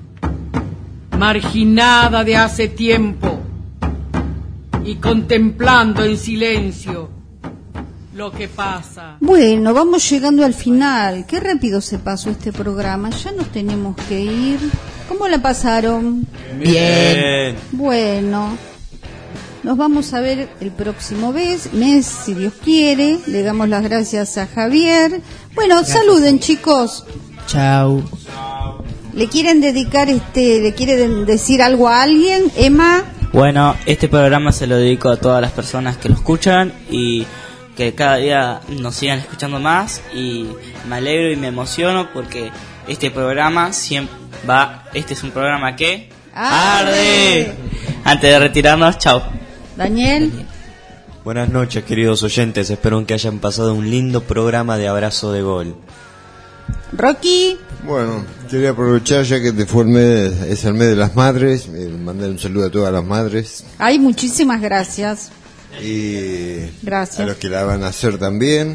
marginada de hace tiempo y contemplando en silencio lo que pasa. Bueno, vamos llegando al final. Qué rápido se pasó este programa. Ya nos tenemos que ir. ¿Cómo la pasaron? Bien. Bueno, nos vamos a ver el próximo mes, si Dios quiere. Le damos las gracias a Javier. Bueno, gracias. Saluden, chicos. Chao. ¿Le quieren dedicar le quieren decir algo a alguien, Emma? Bueno, este programa se lo dedico a todas las personas que lo escuchan y que cada día nos sigan escuchando más, y me alegro y me emociono porque este programa este es un programa que ¡arde! Antes de retirarnos, chao. Daniel. Buenas noches, queridos oyentes, espero que hayan pasado un lindo programa de Abrazo de Gol. Rocky. Bueno, quería aprovechar ya que es el mes de las madres, mandar un saludo a todas las madres. Ay, muchísimas gracias. Y gracias a los que la van a hacer también.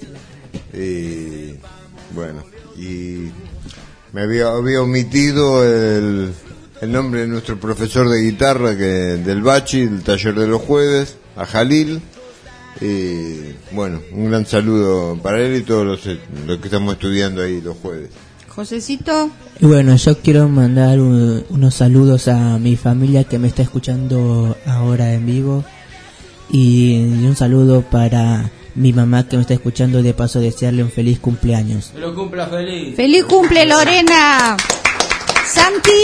Y bueno, y me había omitido el nombre de nuestro profesor de guitarra del Bachi, del taller de los jueves, a Jalil. Y bueno, un gran saludo para él y todos los que estamos estudiando ahí los jueves. Josecito. Y bueno, yo quiero mandar unos saludos a mi familia que me está escuchando ahora en vivo, y un saludo para mi mamá que me está escuchando, de paso desearle un feliz cumpleaños. Que lo cumpla feliz. ¡Feliz cumple, Lorena! Santi.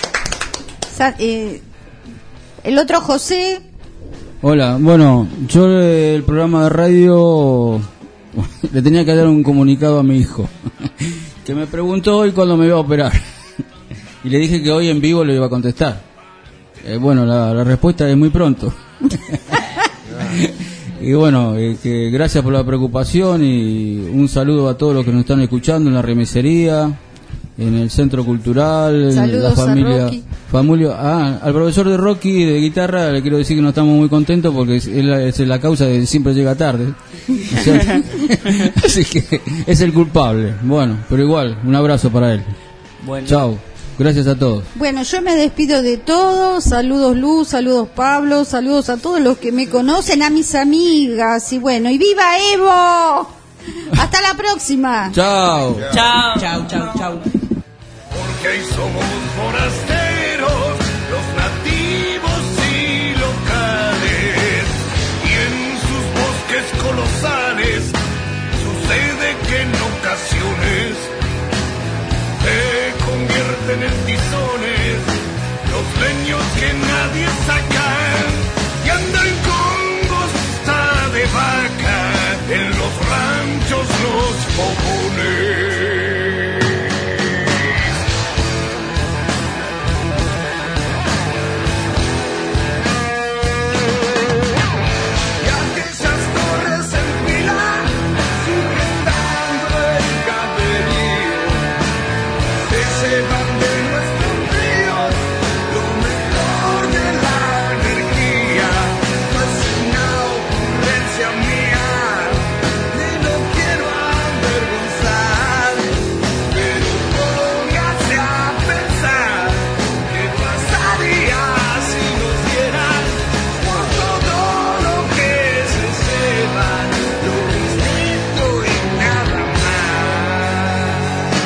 El otro José. Hola, bueno, yo el programa de radio le tenía que dar un comunicado a mi hijo, que me preguntó hoy cuándo me iba a operar, y le dije que hoy en vivo le iba a contestar. Bueno, la respuesta es muy pronto. Y bueno, que gracias por la preocupación y un saludo a todos los que nos están escuchando en la remisería, en el Centro Cultural, saludos en la familia. a Rocky. Al profesor de Rocky de guitarra le quiero decir que no estamos muy contentos porque es la causa de que siempre llega tarde. O sea, así que es el culpable. Bueno, pero igual, un abrazo para él. Bueno. Chao. Gracias a todos. Bueno, yo me despido de todos. Saludos Luz, saludos Pablo, saludos a todos los que me conocen, a mis amigas. Y bueno, y ¡viva Evo! Hasta la próxima. Chao. Chao. Chau, chau, chau. Porque ahí somos forasteros, los nativos y locales. Y en sus bosques colosales sucede que en ocasiones se convierten en tizones los leños que nadie saca y andan con bosta de vaca en los ranchos los fogones. Y aquellas torres en fila siguen dando el caberío. Se llevan de nuestros ríos lo mejor de la energía. No es una ocurrencia mía, ni lo quiero avergonzar, pero póngase a pensar qué pasaría si nos dieran por todo lo que se llevan, lo distinto y nada más.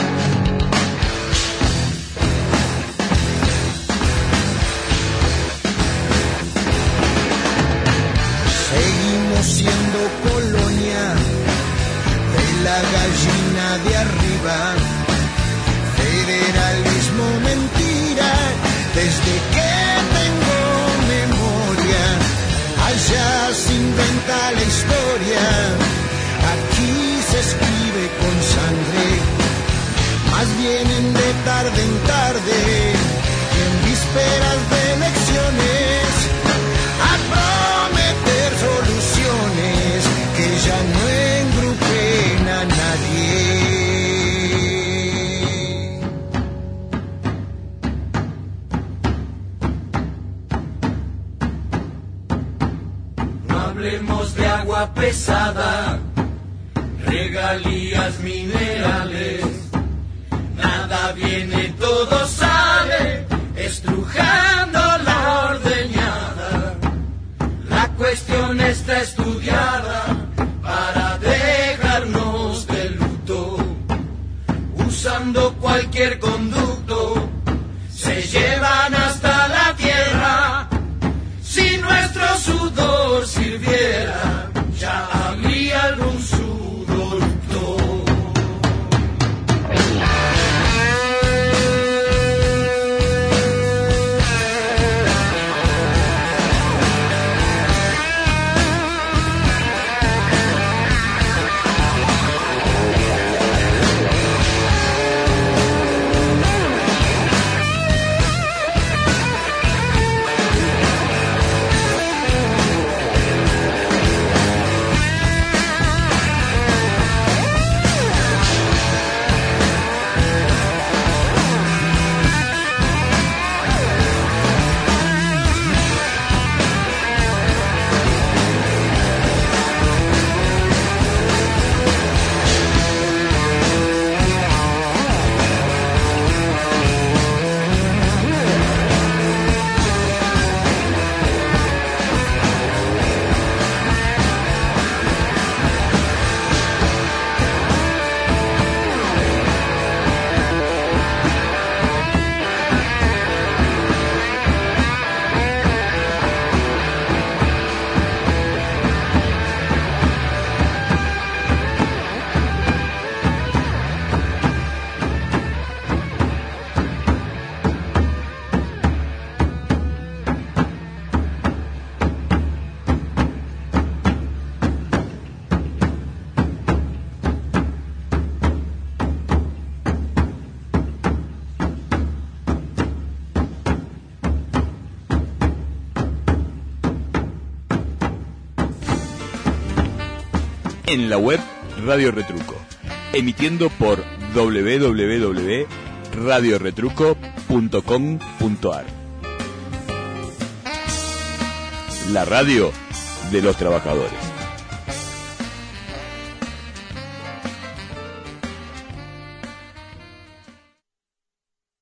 Seguimos siendo colonia de la gallina de arriba. Federalismo mentira desde que tengo memoria. Allá se inventa la historia, aquí se escribe con sangre. Más vienen de tarde en tarde y en vísperas de elecciones a prometer soluciones que ya no engrupen a nadie. No hablemos de agua pesada, regalías minerales. Nada viene, todo sale, estrujando la ordeñada. La cuestión está estudiada para dejarnos de luto. Usando cualquier conducto, se llevan hasta la tierra. Si nuestro sudor sirviera, ya habría algún sudoructo. en la web Radio Retruco, emitiendo por www.radioretruco.com.ar. La radio de los trabajadores.